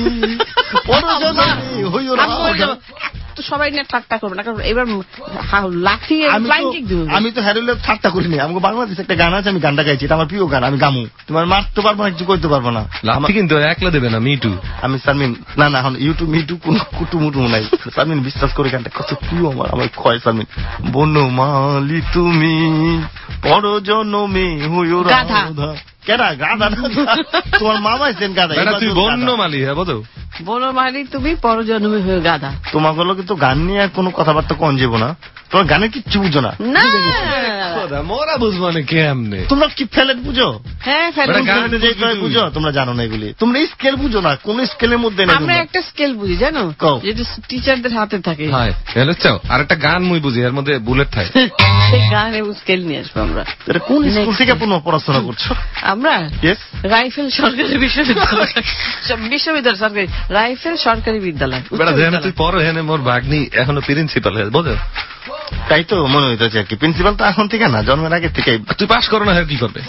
হইও না। তো সবাই নিয়ে ঠাট্টা করবো না, কারণ এবার লাঠি ফ্লাইং কিক দিব। আমি তো হ্যারোলে ঠাট্টা করিনি। আমাকে বাংলাদেশে একটা গান আছে, আমি গানটা গাইছি, এটা আমার প্রিয় গান, আমি গামু। তোমার মারতে পারবো না, কিছু করতে পারবো না। লাঠি কিন্তু একলা দেবে না, মিটু। আমি সারমিন না না এখন ইউটিউব মিটু কোন কুটুমুটু নাই। সারমিন বিশ্বাস করে গানটা কত প্রিয় আমার, আমার ক্ষয়। সারমিন বনমালি তুমি পরজনমে হইও রাধা। কেডা গাধা? তোমার মামা আছেন গাধা। তুই বনমালি, হ্যাঁ বলো বনমালি তুমি পরজন্মে হয়ে গাধা। তোমার গুলো কিন্তু গান নিয়ে কোনো কথাবার্তা কন যাবো না। তোমার গানের কিচ্ছু বুঝো না। মোরা বুঝবো না কেমনে? তোমরা কি ফেলেট বুঝো? হ্যাঁ ফেলেট বুঝো। তোমরা জানো না এগুলি, তোমরা স্কেল বুঝো না, কোন স্কেলের মধ্যে। আমরা একটা স্কেল বুঝি জানো, যেটা টিচারদের হাতে থাকে। আর একটা গান মুই বুঝি, এর মধ্যে বুলেট থাকে। সেই গান এবং স্কেল নিয়ে আসবো আমরা। কোন স্কুল থেকে পড়াশোনা করছো? আমরা রাইফেল সরকারি বিশ্ববিদ্যালয়, বিশ্ববিদ্যালয় সরকারি রাইফেল সরকারি বিদ্যালয়। তুই পড়ো, হেনে মোর ভাগ্নি এখনো প্রিন্সিপাল বোঝো। তাই তো মনে হইতেছে আর কি। প্রিন্সিপাল তো এখন থেকে না, জন্মের আগে থেকে। তুই পাস করো না, কি করবে?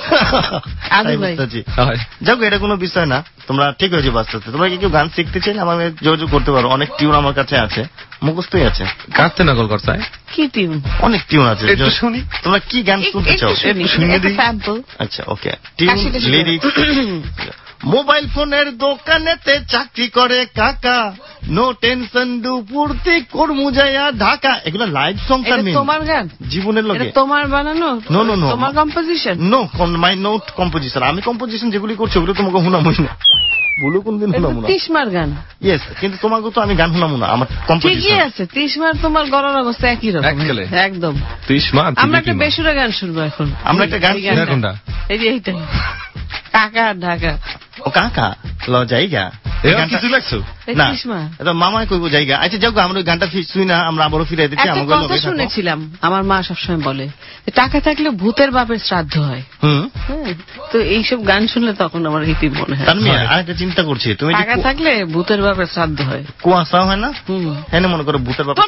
যাও, এটা কোনো বিষয় না। তোমরা ঠিক হয়েছে আস্তে আস্তে। তোমরা কি কেউ গান শিখতে চাইলে আমাকে যোগাযোগ করতে পারো। অনেক টিউন আমার কাছে আছে, মুখস্থই আছে। কাঁদতে নকল করতে কি টিউন? অনেক টিউন আছে, শুনি। তোমরা কি গান শুনতে চাও? শুনে দিই। আচ্ছা ওকে। Tune, lyrics. মোবাইল ফোনের দোকানেতে চাকরি করে কাকা, নো টেনশন দুপুরতি কর্মু যায়া ঢাকা। এগুলো লাইভ সং। তোমার গান? জীবনের লগে তোমার বানানো? নো নো নো, তোমার composition? No, my not composition. আমি কম্পোজিশন যেগুলি করছি ওগুলো তোমাকে শুনামই না। বলো কোনদিন শুনামো না। তিশমার গান? ইয়েস, কিন্তু তোমাকে তো আমি গান শুনামো না, আমার কম্পোজিশন। ঠিকই আছে, তিশমার তোমার গলার অবস্থা একই রকম একদম। তিশমার। আমরা একটা বেসুরা গান শুনবো এখন। আমরা একটা গান কোনটা? এই যে এইটা, কাকা ঢাকা। ও কাকা ল জায়গা কিছু লাগছো না, এটা মামাই কইব জায়গা। আচ্ছা যাও, আমরা ওই গানটা শুই না, আমরা আবারও ফিরে দিচ্ছি। আমার কথা শুনেছিলাম, আমার মা সবসময় বলে টাকা থাকলে ভূতের বাপের শ্রাদ্ধ হয়। তো এইসব গান শুনলে তখন আমার হিতি মনে হয়। আমি আরেকটা চিন্তা করছি, তুমি টাকা থাকলে ভূতের বাপের শ্রাদ্ধ হয়। কুয়াশা হয় না? হ্যাঁ, মনে করো ভূতের বাপের।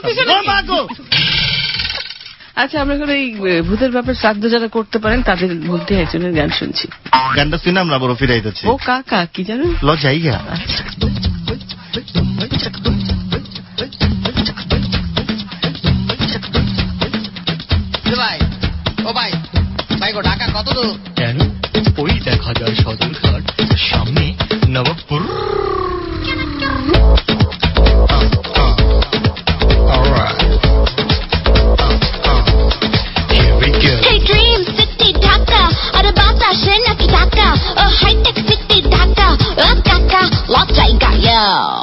আচ্ছা, আমরা এখন এই ভূতের বাপের শ্রাদ্ধ যারা করতে পারেন তাদের মধ্যে একজনের গান শুনছি। গানটা শুনে আমরা আবারও ফিরে যাচ্ছি। ও কাকা কি জানো? ল জায়গা। ঢাকা কত দূর? কেন? ওই দেখা যায় সদরঘাট, সামনে Nawabpur. Hey dream city Dhaka, aur batashe na ki Dhaka, high tech city Dhaka, Dhaka lot jayega yo.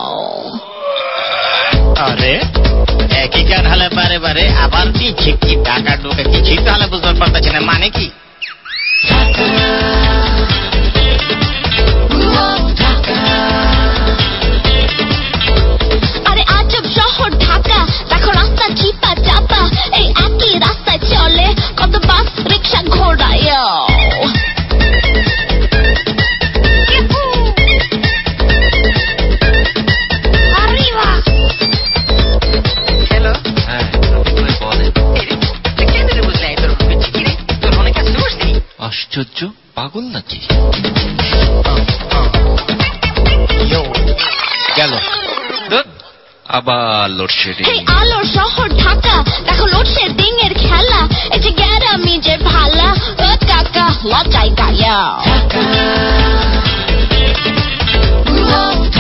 আরে একই গান হলে বারে বারে আবার দিচ্ছে কি ঢাকা ঢোকে, কিছুই তাহলে বুঝতে পারতেছি না মানে কি। আরে আজব শহর ঢাকা, দেখো রাস্তা চিপা চাপা, এই একই রাস্তায় চলে কত বাস রিক্সা ঘোড়া। আশ্চর্য, পাগল নাকি? গেল আবার লোডশেডিং। আলোর শহর ঢাকা, দেখো লোডশেডিং এর খেলা, এই যে গ্যারামি যে ভালা, কাকা লজায় গায়া।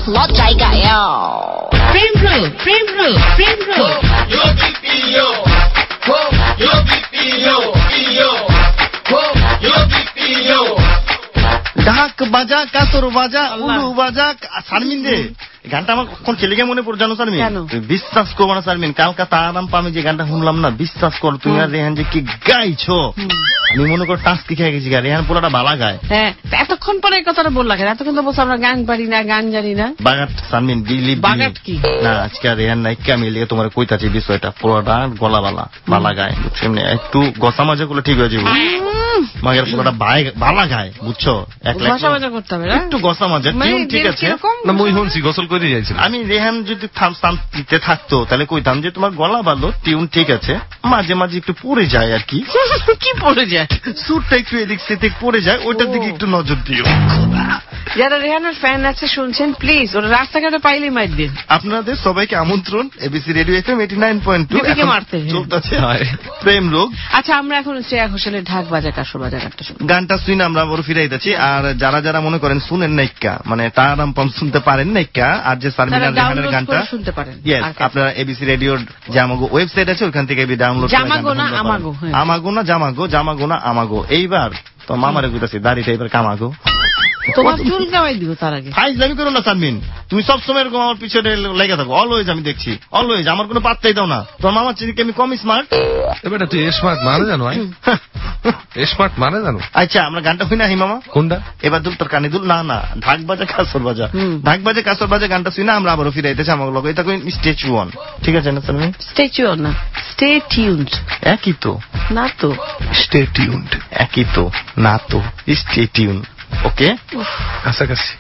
লজ্জায় গায় প্রেম রোগ প্রেম রোগ প্রেম রোগ Yogi Pio, Yogi Pio, Pio, Yogi Pio. ঢাক বাজা কাতর বাজা উলু বাজা শারমিন রে গানটা আমার কখন চলে গিয়ে মনে পড়ে জানো শারমিন বিশ্বাস করবো না শারমিন কালকা তারাম পামে যে গানটা শুনলাম না বিশ্বাস কর তুমি আর রেহান যে কি গাইছো আমি মনে কর টাস্কি খেয়ে গেছি গা রেহান পুরোটা বালা গায় হ্যাঁ এতক্ষণ পরে এই কথাটা বললা কেন এতক্ষণ তো বলছো আমরা গান পারি না গান জানি না বাগাট শারমিন বিলিভ বাগাট কি না আজকে রেহান নাইকা মিলিয়ে তোমার কইতাছি বিষয়টা পুরোটা গলা বালা গায় বুঝছো এমনি একটু গসা মাজা গুলো ঠিক হয়ে যাবে মাগের পুরোটা বালা গায় বুঝছো একটু গসা মাজা ঠিক আছে না মই শুনছি গোসল করে যাইছিল আমি রেহান যদি শান্তিতে থাকতো তাহলে কইতাম যে তোমার গলা ভালো টিউন ঠিক আছে মাঝে মাঝে একটু পড়ে যায় আর কি কি পড়ে যায় সুরটা একটু এদিক সেদিক পড়ে যায় ওইটার দিকে একটু নজর দিও যারা রেহানের ফ্যান আছে শুনছেন প্লিজ ওরা রাস্তাঘাটে পাইলে মাইর দিন আপনাদের সবাইকে আমন্ত্রণ এবিসি রেডিও এফএম 89.2 মারতে চলতেছে প্রেম রোগ আচ্ছা আমরা এখন শ্রেয়া ঘোষালের ঢাক বাজা কাসর বাজা গানটা শুনে আমরা বড় ফিরাইতেছি আর যারা যারা মনে করেন শুনেন নাইকা মানে তারাম পাম শুনতে পারেন নাইকা আর যে শারমিন আর রেহানের গানটা শুনতে পারেন আপনারা এবিসি রেডিওর যে আমাগো ওয়েবসাইট আছে ওখান থেকে ডাউনলোড করে আমাগো না জামাগো না আমাগো এইবার তো মামারে কইতাছি দাড়িটা এবার কামাগো তোমার চুল কামাই দিব তার আগে ফাইজলামি করো না শারমিন তুমি সবসময় এরকম আমার পিছনে লেগে থাকো অলওয়েজ আমি দেখছি অলওয়েজ আমার কোনো পাত্তাই দাও না তোর মামার চিনিকে আমি কম স্মার্ট এবার তুই স্মার্ট মানে জানো স্মার্ট মানে জানো আচ্ছা আমরা গানটা শুনি না হি মামা কোনটা এবার দুল তোর কানে দুল না ঢাক বাজা কাসর বাজা ঢাক বাজা কাসর বাজা গানটা শুনি আমরা আবারও ফিরাইতেছি আমার লোক এটা কই স্টেচু অন ঠিক আছে না শারমিন স্টেচু অন না স্টে টিউনড একই তো না তো স্টে টিউনড একই তো না তো স্টে টিউন ওকে কাছাকাছি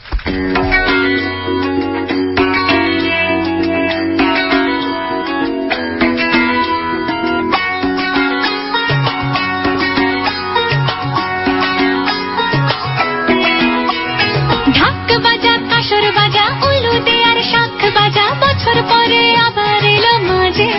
ঢাক বাজা কাসর বাজা উলু দে আর শাখ বাজা বছর পরে আবার এলো মাঝে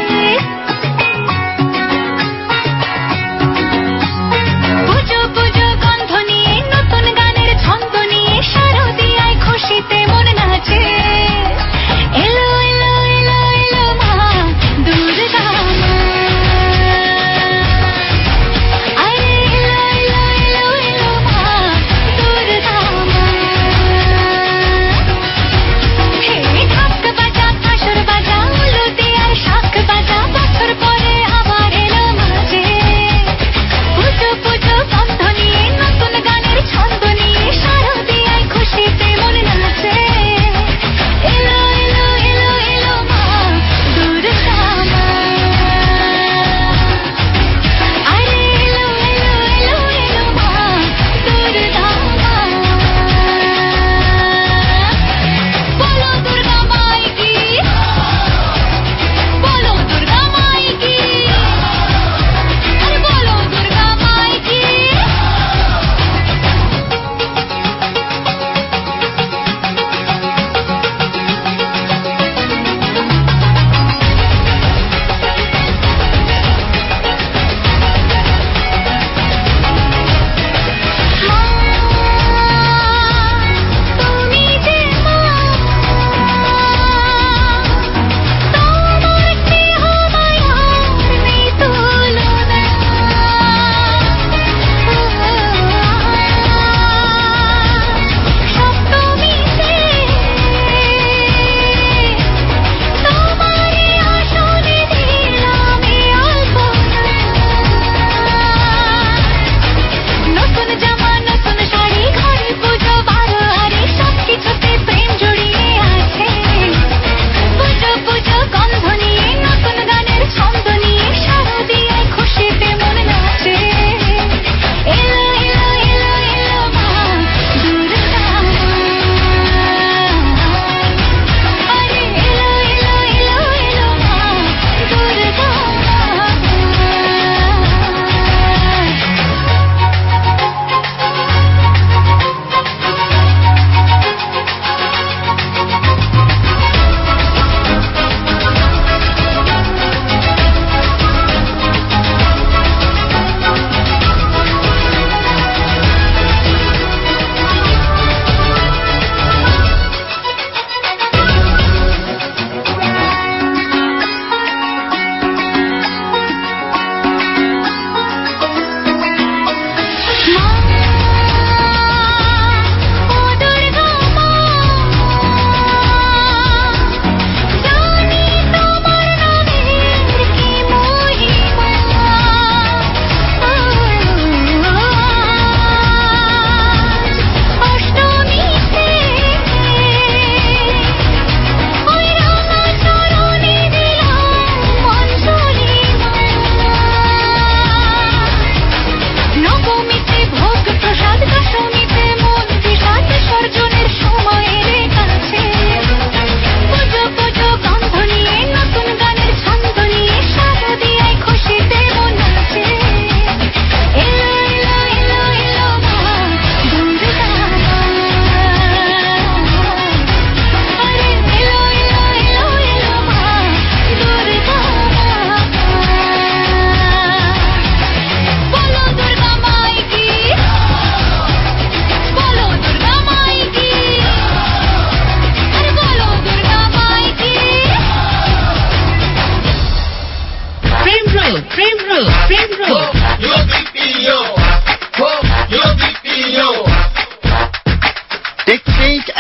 পুজো পুজো গন্ধ নিয়ে নতুন গানের ছন্দ নিয়ে শারদিয়ায় খুশিতে মন নাচে এলো এলো এলো এলো মা দুর্গা মা আরে এলো এলো এলো এলো মা দুর্গা মা হে ঢাক বাজা কাসর বাজা উলু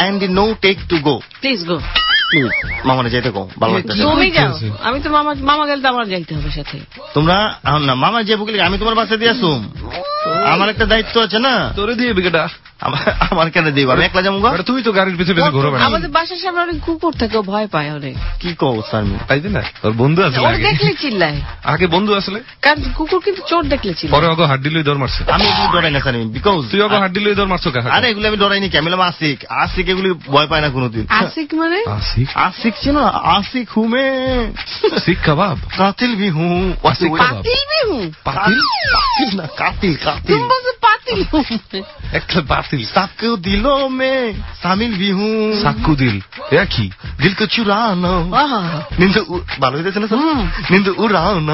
am the no take to go. Please go. Please, মামারে যেতে কও, ভালো লাগতেছে। তুমি যাও, আমি তো মামা গেলে তো আমার যাইতে হবে সাথে। তোমরা না, মামা যে বলে আমি তোমার বাসা দিয়ে আসুম, আমার একটা দায়িত্ব আছে না। তোরে দিয়ে বিকেটা আমার কেন দিব, আমি একলা যাবো। তুই তো গাড়ির পিছনে ঘুরে বেড়াস। আমাদের বাসার সামনে অনেক কুকুর থাকে, ভয় পায় অনেক। কি কও স্যার? তাই না, তোর বন্ধু আছে, ওর দেখলে চিল্লায়। আগে বন্ধু আসলে, কারণ কুকুর কিন্তু চোর দেখলে চিল্লায়। পরে ওকে হাড্ডি লই দৌড় মারছে। আমি এগুলো ডরাই না স্যার, বিকজ তুই ওকে হাড্ডি লই দৌড় মারছো কে? আরে এগুলো আমি ডরাইনি, ক্যামেলা আসিক আসিক এগুলি ভয় পায় না কোনোদিন। আসিক মানে আসিক ছিল না, আসিক হুমে শিখ কাবাব কাতিল ভি হুঁ। পাতিল ভি হুঁ? পাতিল না, কাতিল কাতিল। তুমি বলছো পাতিল হুঁ? একটা পাতিল। সাকু দিলো মে শামিল ভি হুঁ। সাকু দিল কি? দিল কো চুরানো। নিন্দু ভালো হইতেছে না স্যার? নিন্দু উড়ানো।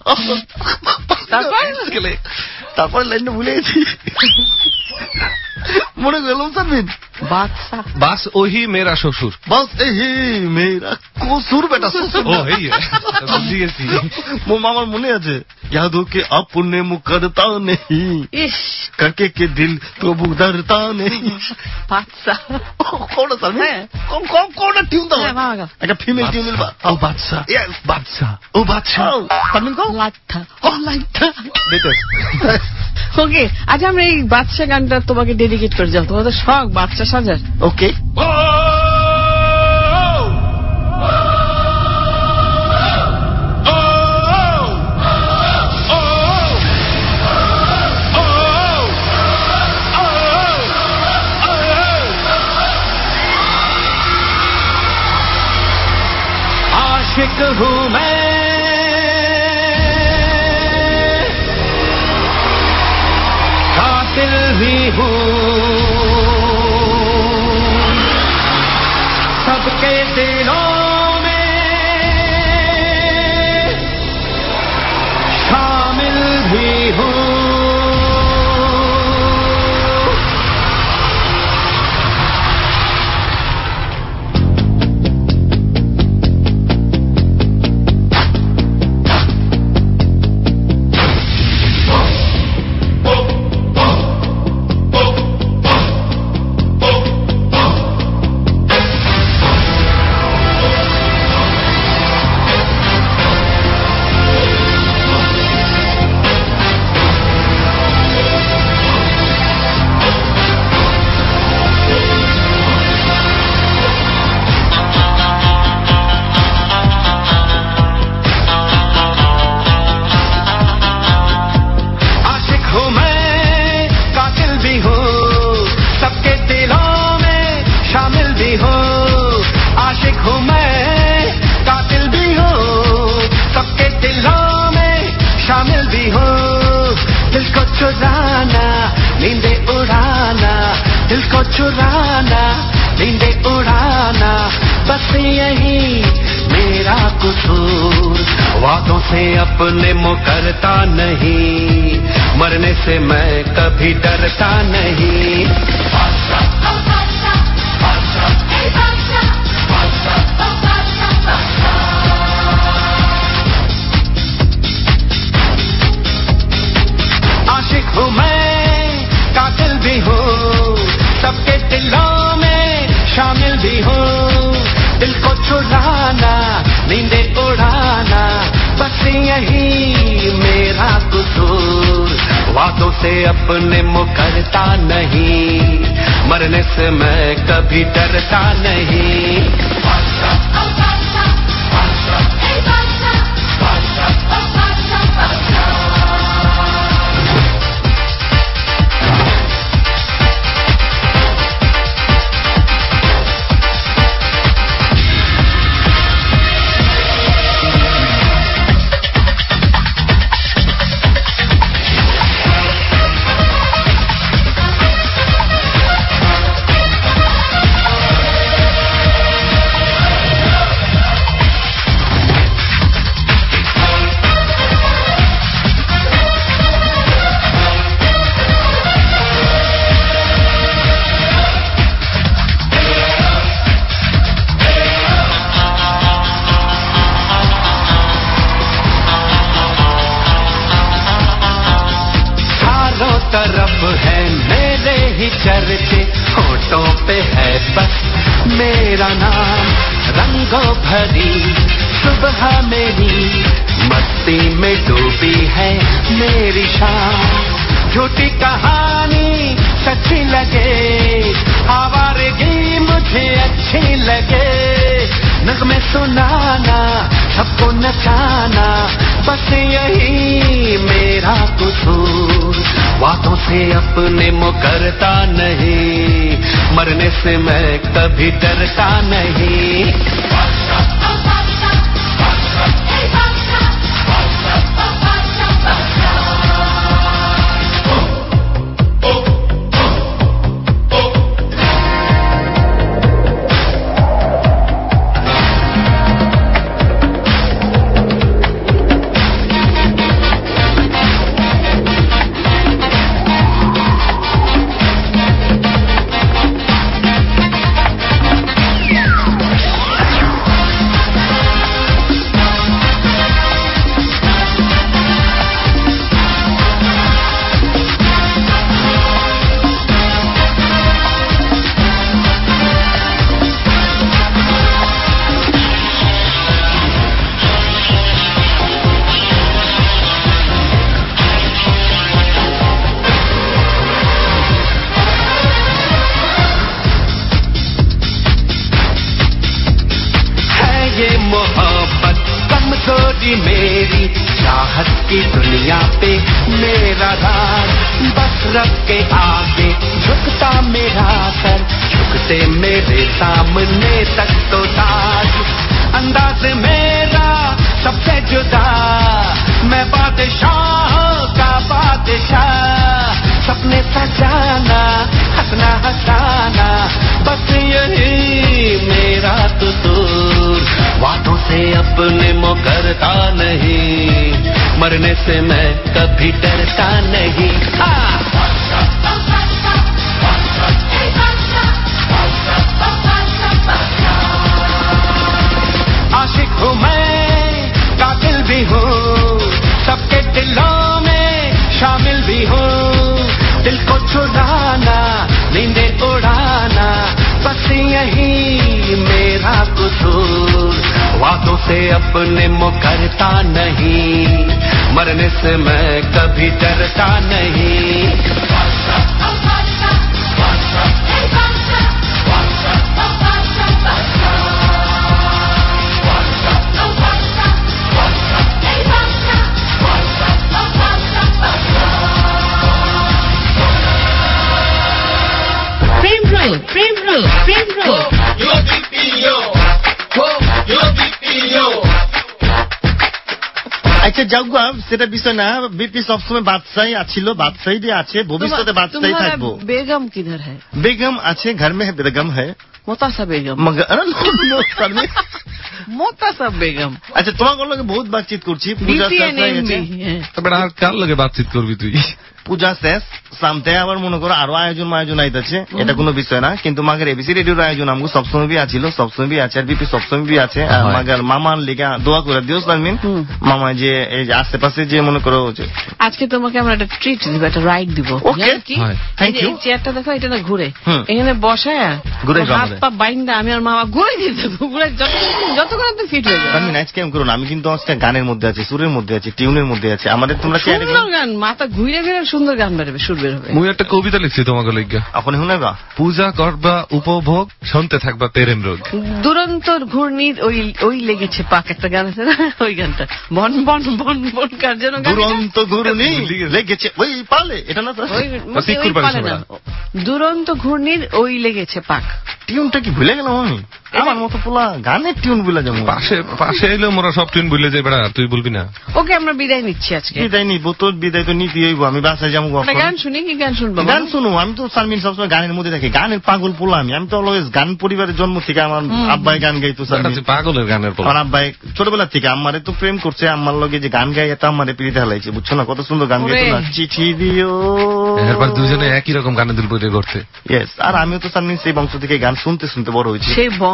তারপর লাইনটা ভুলে গেছি, মনে গেল স্যার। বাস ওহি মেরা শ্বশুর। বাস এই মেরা কসুর বেটা শ্বশুর। ও এই বুঝি গেছি, আমার মনে আছে। यादों के अपने मुकरता नहीं, करके के दिल प्रभु डरता नहीं। বাদশা কোন স্যার? কোন টিউন দাও, একটা ফিমেল টিউন দিবা। ও বাদশা, বাদশা, ও বাদশা। সামনে কও লাঠা, ও লাঠা। ওকে, আজ আমরা এই বাদশা গানটা তোমাকে ডেডিকেট করে যাও। তোমাদের শখ বাদশা সাজার। ওকে। आशिक हूँ मैं, कातिल भी हूँ, सबके दिलों में शामिल भी हूँ। चुराना, नींदे उड़ाना, बस यही मेरा कसूर। वादों से अपने मुकरता नहीं, मरने से मैं कभी डरता नहीं। आशिक हूँ मैं, कातिल भी हूँ, सबके दिलों में शामिल भी हूँ। दिल को चुराना, नींदे उड़ाना, बस यही मेरा कसूर। वादों से अपने मुकरता नहीं, मरने से मैं कभी डरता नहीं। तेरा नाम रंगों भरी सुबह मेरी मस्ती में डूबी है मेरी शाम झूठी कहानी सच्ची लगे आवारगी मुझे अच्छी लगे नगमे सुनाना सबको नचाना बस यही मेरा कसूर वादों से अपने मुकरता नहीं मरने से मैं कभी डरता नहीं मेरी चाहत की दुनिया पे मेरा राज बस रख के आगे झुकता मेरा सर झुकते मेरे सामने तक तो ताज अंदाज मेरा सबसे जुदा मैं बादशाह का बादशाह सपने सजाना हंसना हंसाना बस यही मेरा कसूर वादों से अपने मुकरता नहीं मरने से मैं कभी डरता नहीं आशिक हूँ मैं कातिल भी हूँ सबके दिलों में शामिल भी हूँ दिल को चुराना नींदे उड़ाना बस यही मेरा कसूर वादों से अपने मुकरता नहीं मरने से मैं कभी डरता नहीं Frame roll. Yo BPO. Yo BPO. আচ্ছা যাও সেটা বিষয় না বিপি সবসময় বাদশাহী আছিল বাদশাহী দিয়ে আছে ভবিষ্যতে বাদশাহী থাকবো বেগম কিধর है বেগম আছে घर में है बेगम है मोतासा बेगम मगर मोतासा बेगम আচ্ছা তোমার লগে বহুত বাতচিত করছি পূজা শেষ হয়ে গেছে তবে আর কার লগে বাতচিত করবি তুই পূজা শেষ সামতে আবার মনে করো আরো আয়োজন আইতাছে এটা কোনো বিষয় না কিন্তু মাগের এবিসি রেডিওর আয়োজন আমগো সবসময় भी আছিল সবসময় भी আছে আর বিপি সবসময় भी আছে মাগের মামার লিগা দোয়া করে দিও সালমিন মামা যে এই আশেপাশে যে মনে করো আজকে তোমাকে আমরা একটা ট্রিট দিব একটা রাইড দিব কি থ্যাংক ইউ চেয়ারটা দেখো এটা না ঘুরে এখানে বসায় ঘুরে হাত পা বাইন্দা আমি আর মামা ঘুরে দিতে ঘুরে যতক্ষণ তুমি ফিট হয়ে যাবে আমি নাচ কেমন করো না আমি কিন্তু আজকে গানের মধ্যে আছি সুরের মধ্যে আছি টিউনের মধ্যে আছি আমাদের তোমরা চেয়ারে গান মাথা ঘুরে ঘুরে সুন্দর গান বেরোবে সুর বের হবে মুই একটা কবিতা লিখছি তোমাকে লিখা আপনি শুনাইবা পূজা করবা উপভোগ শুনতে থাকবা প্রেম রোগ দুরন্তর ঘূর্ণির ওই লেগেছে পাক একটা গান আছে না ওই গানটা বন বন বন বন কার জন্য দুরন্ত ঘূর্ণি লেগেছে ওই পালে এটা না তো দুরন্ত ঘূর্ণির ওই লেগেছে পাক টিউনটা কি ভুলে গেলাম আমি আমার মতো পোলা গানের টিউন ভুলে যাবো পাশে এলে মোরা সব টিউন ভুলে যাই বেড়া তুই বলবি না ওকে আমরা বিদায় নিচ্ছি আজকে বিদায় নিব তোর বিদায় তো নিতে হইব আমি বাসায় যাবো গান শুনি কি গান শুনবো গান শুনো আমি তো সালমিন সবসময় গানের মধ্যে থাকি গানের পাগল পোলা আমি তো অলওয়েজ গান পরিবারের জন্ম থেকে আমার আব্বাই গান গাইতো সালমিন পাগলের গানের পোলা আমার আব্বাই ছোটবেলা থেকে আমারে তো প্রেম করছে আমার লগে যে গান গাই এটা আমারে পিড়িতে হালাইছে বুঝছো না কত সুন্দর গান গাইতো না চিঠি দিও এরপর দুজনে একই রকম গানের দিল বইতে করতে ইয়েস আর আমিও তো সালমিন সেই বংশ থেকে গান শুনতে শুনতে বড় হয়েছি সেই বংশ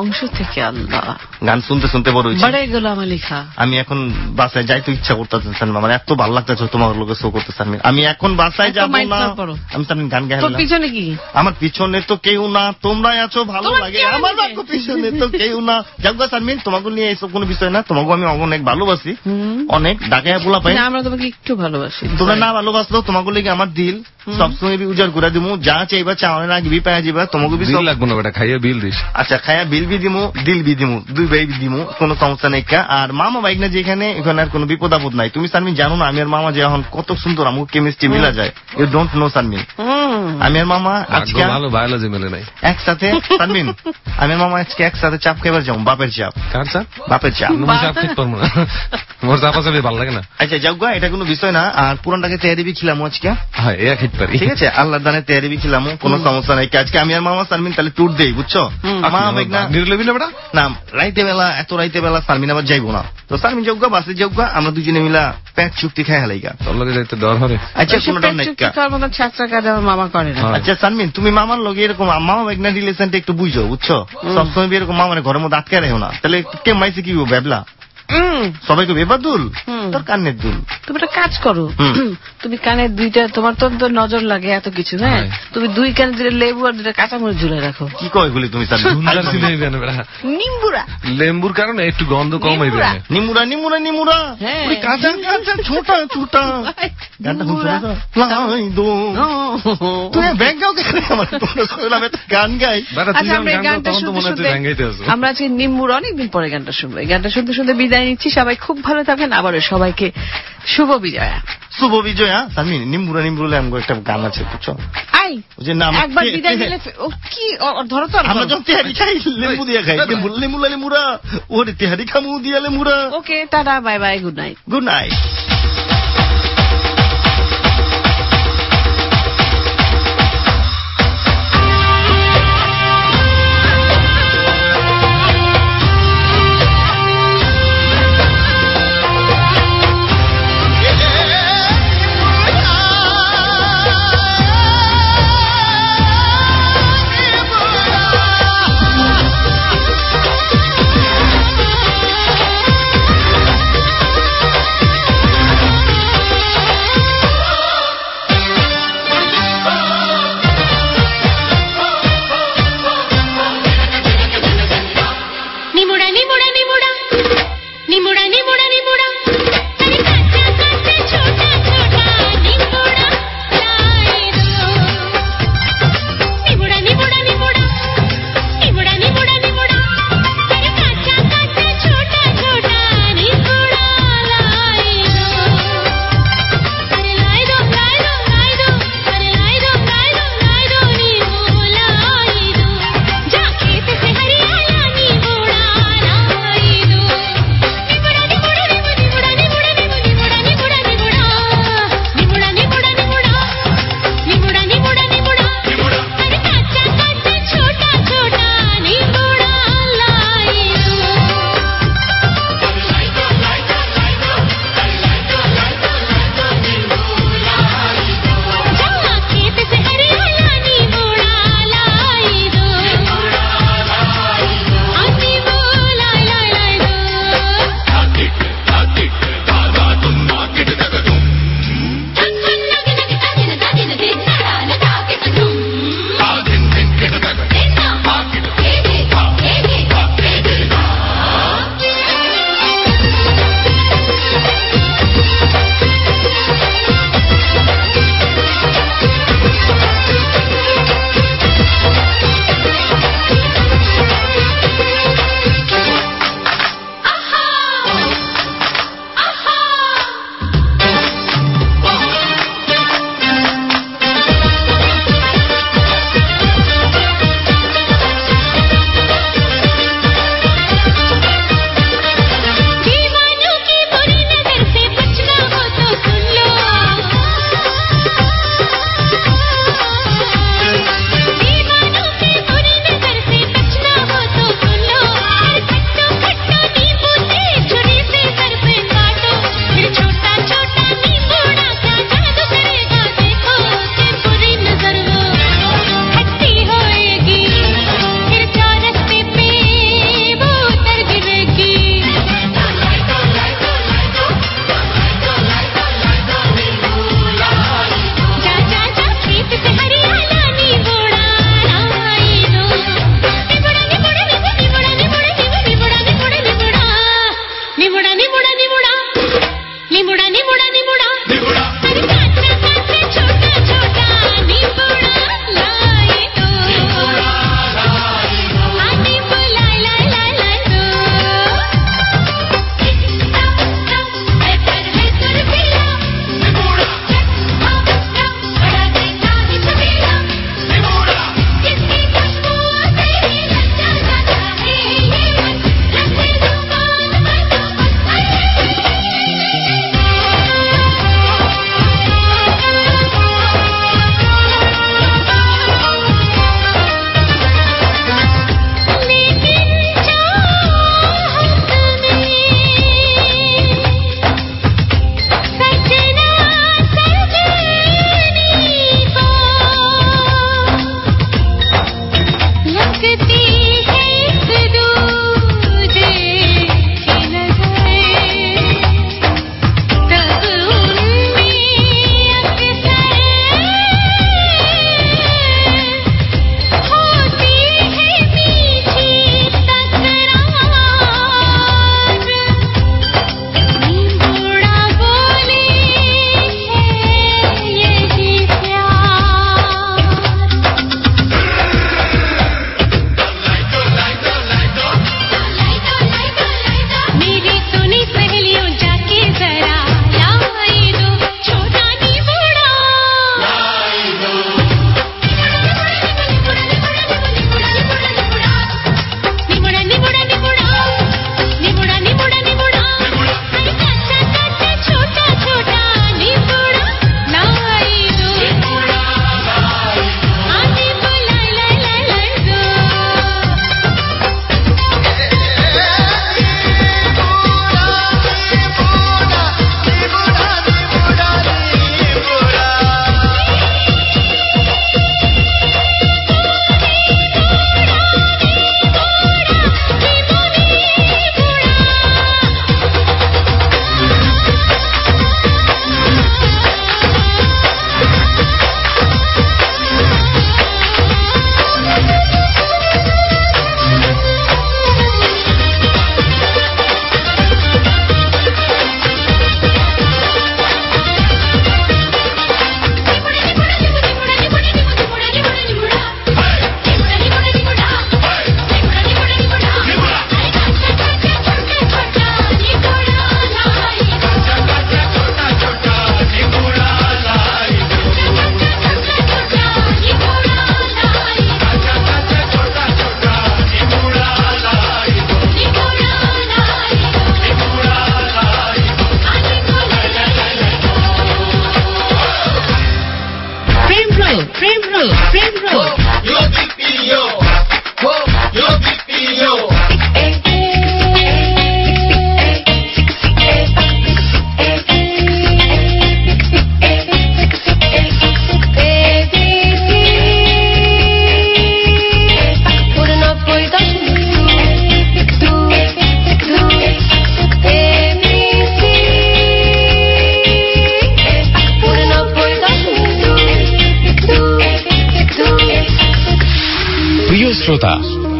বংশ থেকে আল্লাহ গান শুনতে শুনতে বড় হয়েছি। বড় গোলাম আলী খা। আমি এখন বাসায় যাইতে ইচ্ছা করতেছেন সানমিন, আমার এত ভালো লাগতেছে তোমার লোকে শো করতে সানমিন। আমি এখন বাসায় যাব না, আমি সানমিন গান গাই। তোর পিছনে কি? আমার পিছনে তো কেউ না, তোমরাই আছো, ভালো লাগে আমার। পিছনে তো কেউ না। যাক সানমিন, তোমাকে নিয়ে এইসব কোনো বিষয় না, তোমাকে আমি অনেক ভালোবাসি, অনেক ডাকায় বলা পাই। আমরা তোমাকে একটু ভালোবাসি। তোমরা না ভালোবাসলো তোমাকে লেগে আমার দিল সবসময় উজাড় করে দিমু, যা চাইবা চাওয়ানোর আগে বি পাওয়া যাবা। তোমাকে বি লাগবো না বেটা, খাইয়া বিল দিস। আচ্ছা, খাইয়া বিল বি দিমু, দিল বি দিমু, দুই ভাই দিমু, কোনো সমস্যা নেই। আর মামা বাইক না যেখানে, এখানে আর কোনো বিপদ আপদ নাই। তুমি সানমিন জানো না আমি আর মামা যে এখন কত সুন্দর আমাকে কেমিস্ট্রি মিলা যায়। ইউ ডোন্ট নো সানমিন। আমি আর মামা আজকে ভালো বায়োলজি মেলে নাই একসাথে। সানমিন আমি আর মামা আজকে একসাথে চাপ খাইবার যাবো। বাপের চাপ। কার চাপ? বাপের চাপ। চাপ খেতে পারবো না, মোর চাপ আছে ভালো লাগে না। আচ্ছা যাও গা, এটা কোনো বিষয় না। আর পুরানটাকে তেয়ারিবি খিলামো আজকে। হ্যাঁ এ খেতে পারি, ঠিক আছে। আল্লাহর দানে তেয়ারিবি খিলামো, কোনো সমস্যা নাই। আজকে আমি আর মামা সানমিন তাহলে ট্যুর দেই, বুঝছো? মামা বাইক না নির্লবি না বেটা না, রাইতে বেলা, এত রাইতে বেলা সানমিন আবার যাইবো না। তো সানমিন যাও গা, বাসে যাও গা, আমরা দুজনে মিলা প্যাক চুক্তি খাই হালাইগা। তোর লগে যাইতে ডর হবে। আচ্ছা কোনটা নাই কা মামা করে না। আচ্ছা সানমিন, তুমি মামার লগে এরকম মামা বাইক না রিলেশনটা একটু বুঝো, বুঝছো? সবসময় এরকম মামার ঘরের মধ্যে আটকে রেখো না, তাহলে কে মাইছে কি ভেবলা সবাইকে বেবার দুল, তোর কানের দুল। তুমি একটা কাজ করো, তুমি কানের দুইটা, তোমার তো নজর লাগে এত কিছু, হ্যাঁ তুমি দুই কানে দুটো লেবু আর দুটো কাঁচামরিচ ঝুলে রাখো। কি কয় গুলি তুমি? নিম্বুরা, লেম্বুর কারণে একটু গন্ধ কম হইবে। নিমুরা নিমুরা নিমুরা, কাঁচা কাঁচা ছোটা ছোটা। গানটা শুনছো তুই ব্যাংক গাও কেন? আমার গান গাই। আমরা আজকে নিম্বুরা অনেকদিন পরে গানটা শুনবো। এই গানটা শুনতে শুনতে বিদায় নিচ্ছি। সবাই খুব ভালো থাকেন। আবারও সবাইকে শুভ বিজয়া। শুভ বিজয়া। সানমিন নিম্বুরা নিম্বুরা আমগো একটা গান আছে, বুঝছো? আই যে নাম একবার বিদায় নিলে ও কি ধরো তো। আমরা যখন তেহারি খাই লেবু দিয়ে খাই, লেমুলা লেমুরা, ওরে তেহারি খামু দিয়া লেমুরা। Okay, tata, bye bye, good night. Good night.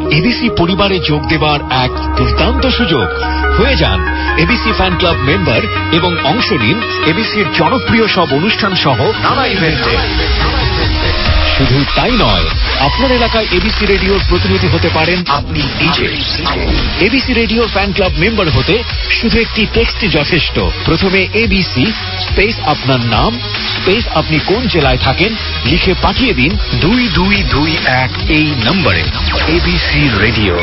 ABC পরিবারে যোগ দেবার এক দুর্দান্ত সুযোগ। হয়ে যান এবিসি ফ্যান ক্লাব মেম্বার এবং অংশ নিন এবিসির জনপ্রিয় সব অনুষ্ঠান সহ নানা ইভেন্টে। শুধু তাই নয়, আপনার এলাকায় এবিসি রেডিওর প্রতিনিধি হতে পারেন আপনি নিজে। ABC radio fan club member হতে শুধু একটি টেক্সটই যথেষ্ট। প্রথমে এবিসি স্পেস আপনার নাম স্পেস আপনি কোন জেলায় থাকেন লিখে পাঠিয়ে দিন 2221 এই নম্বরে। ABC radio.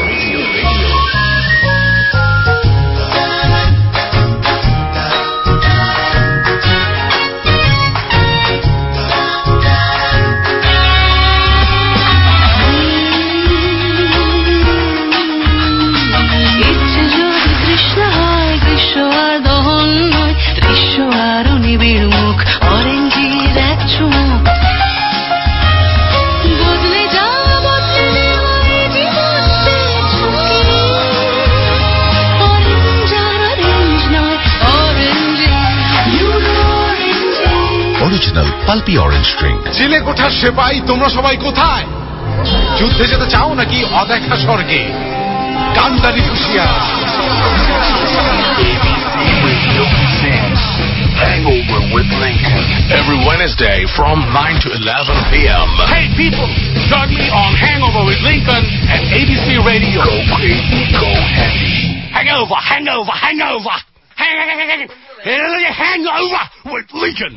Pulpy orange drink. জেলে কোঠার সেপাই তোমরা সবাই কোথায়? যুদ্ধে যেতে চাও নাকি অদেখা স্বর্গে? গান্ধারী হুঁশিয়ার। Hangover with Lincoln. Every Wednesday from 9 to 11 p.m. Hey people, join me on Hangover with Lincoln at ABC Radio. Go crazy, go handy. Hangover, hangover, hangover. Hangover with Lincoln.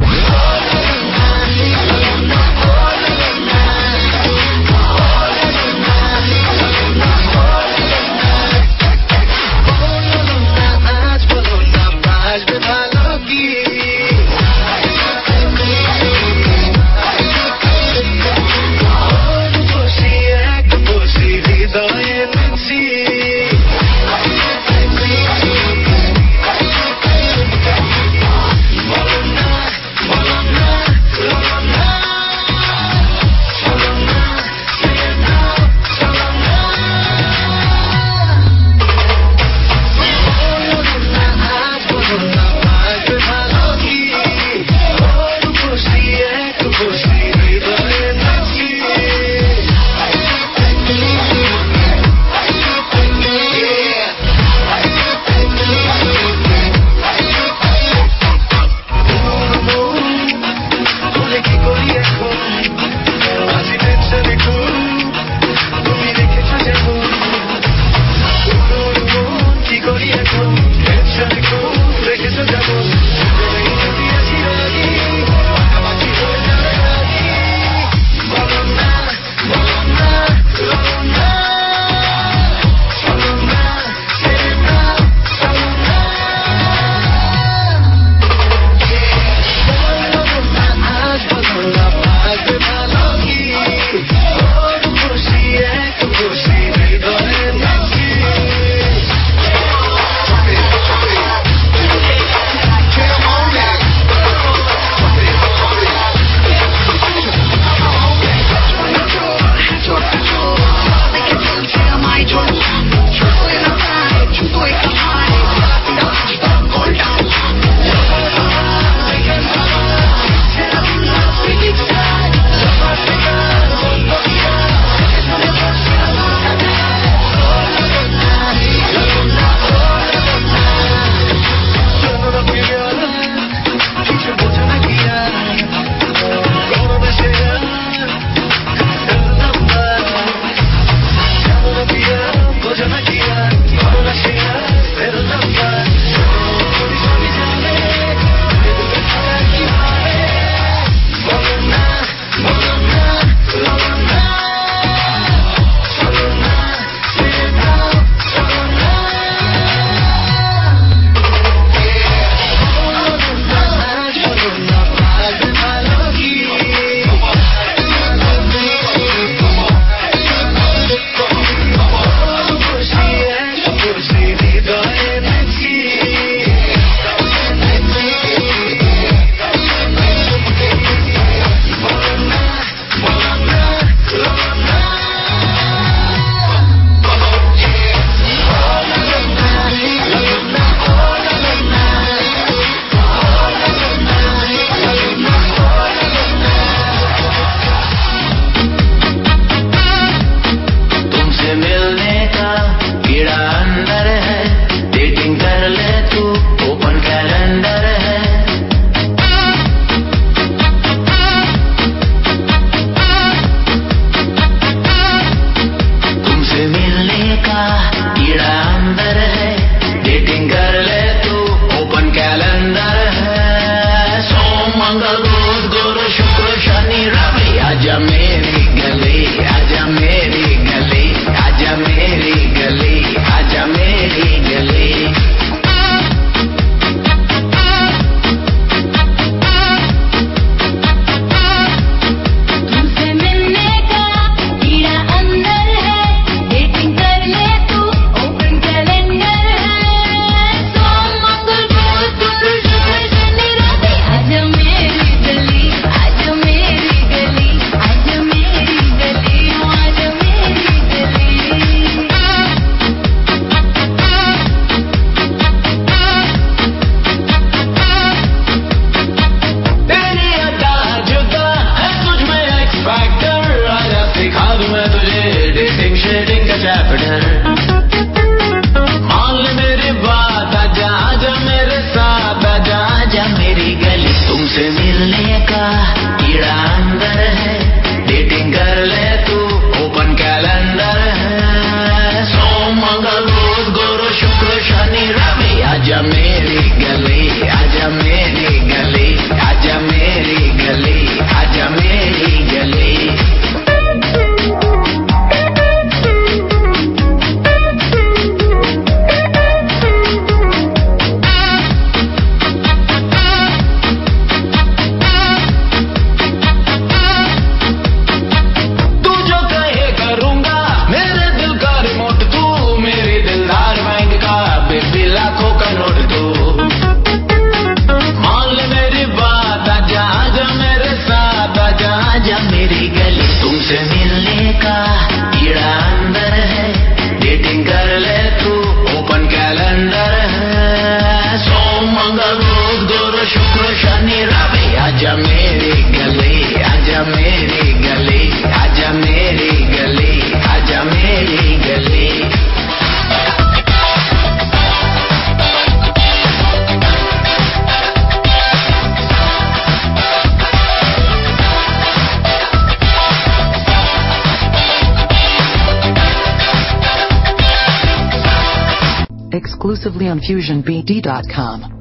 exclusively on FusionBD.com.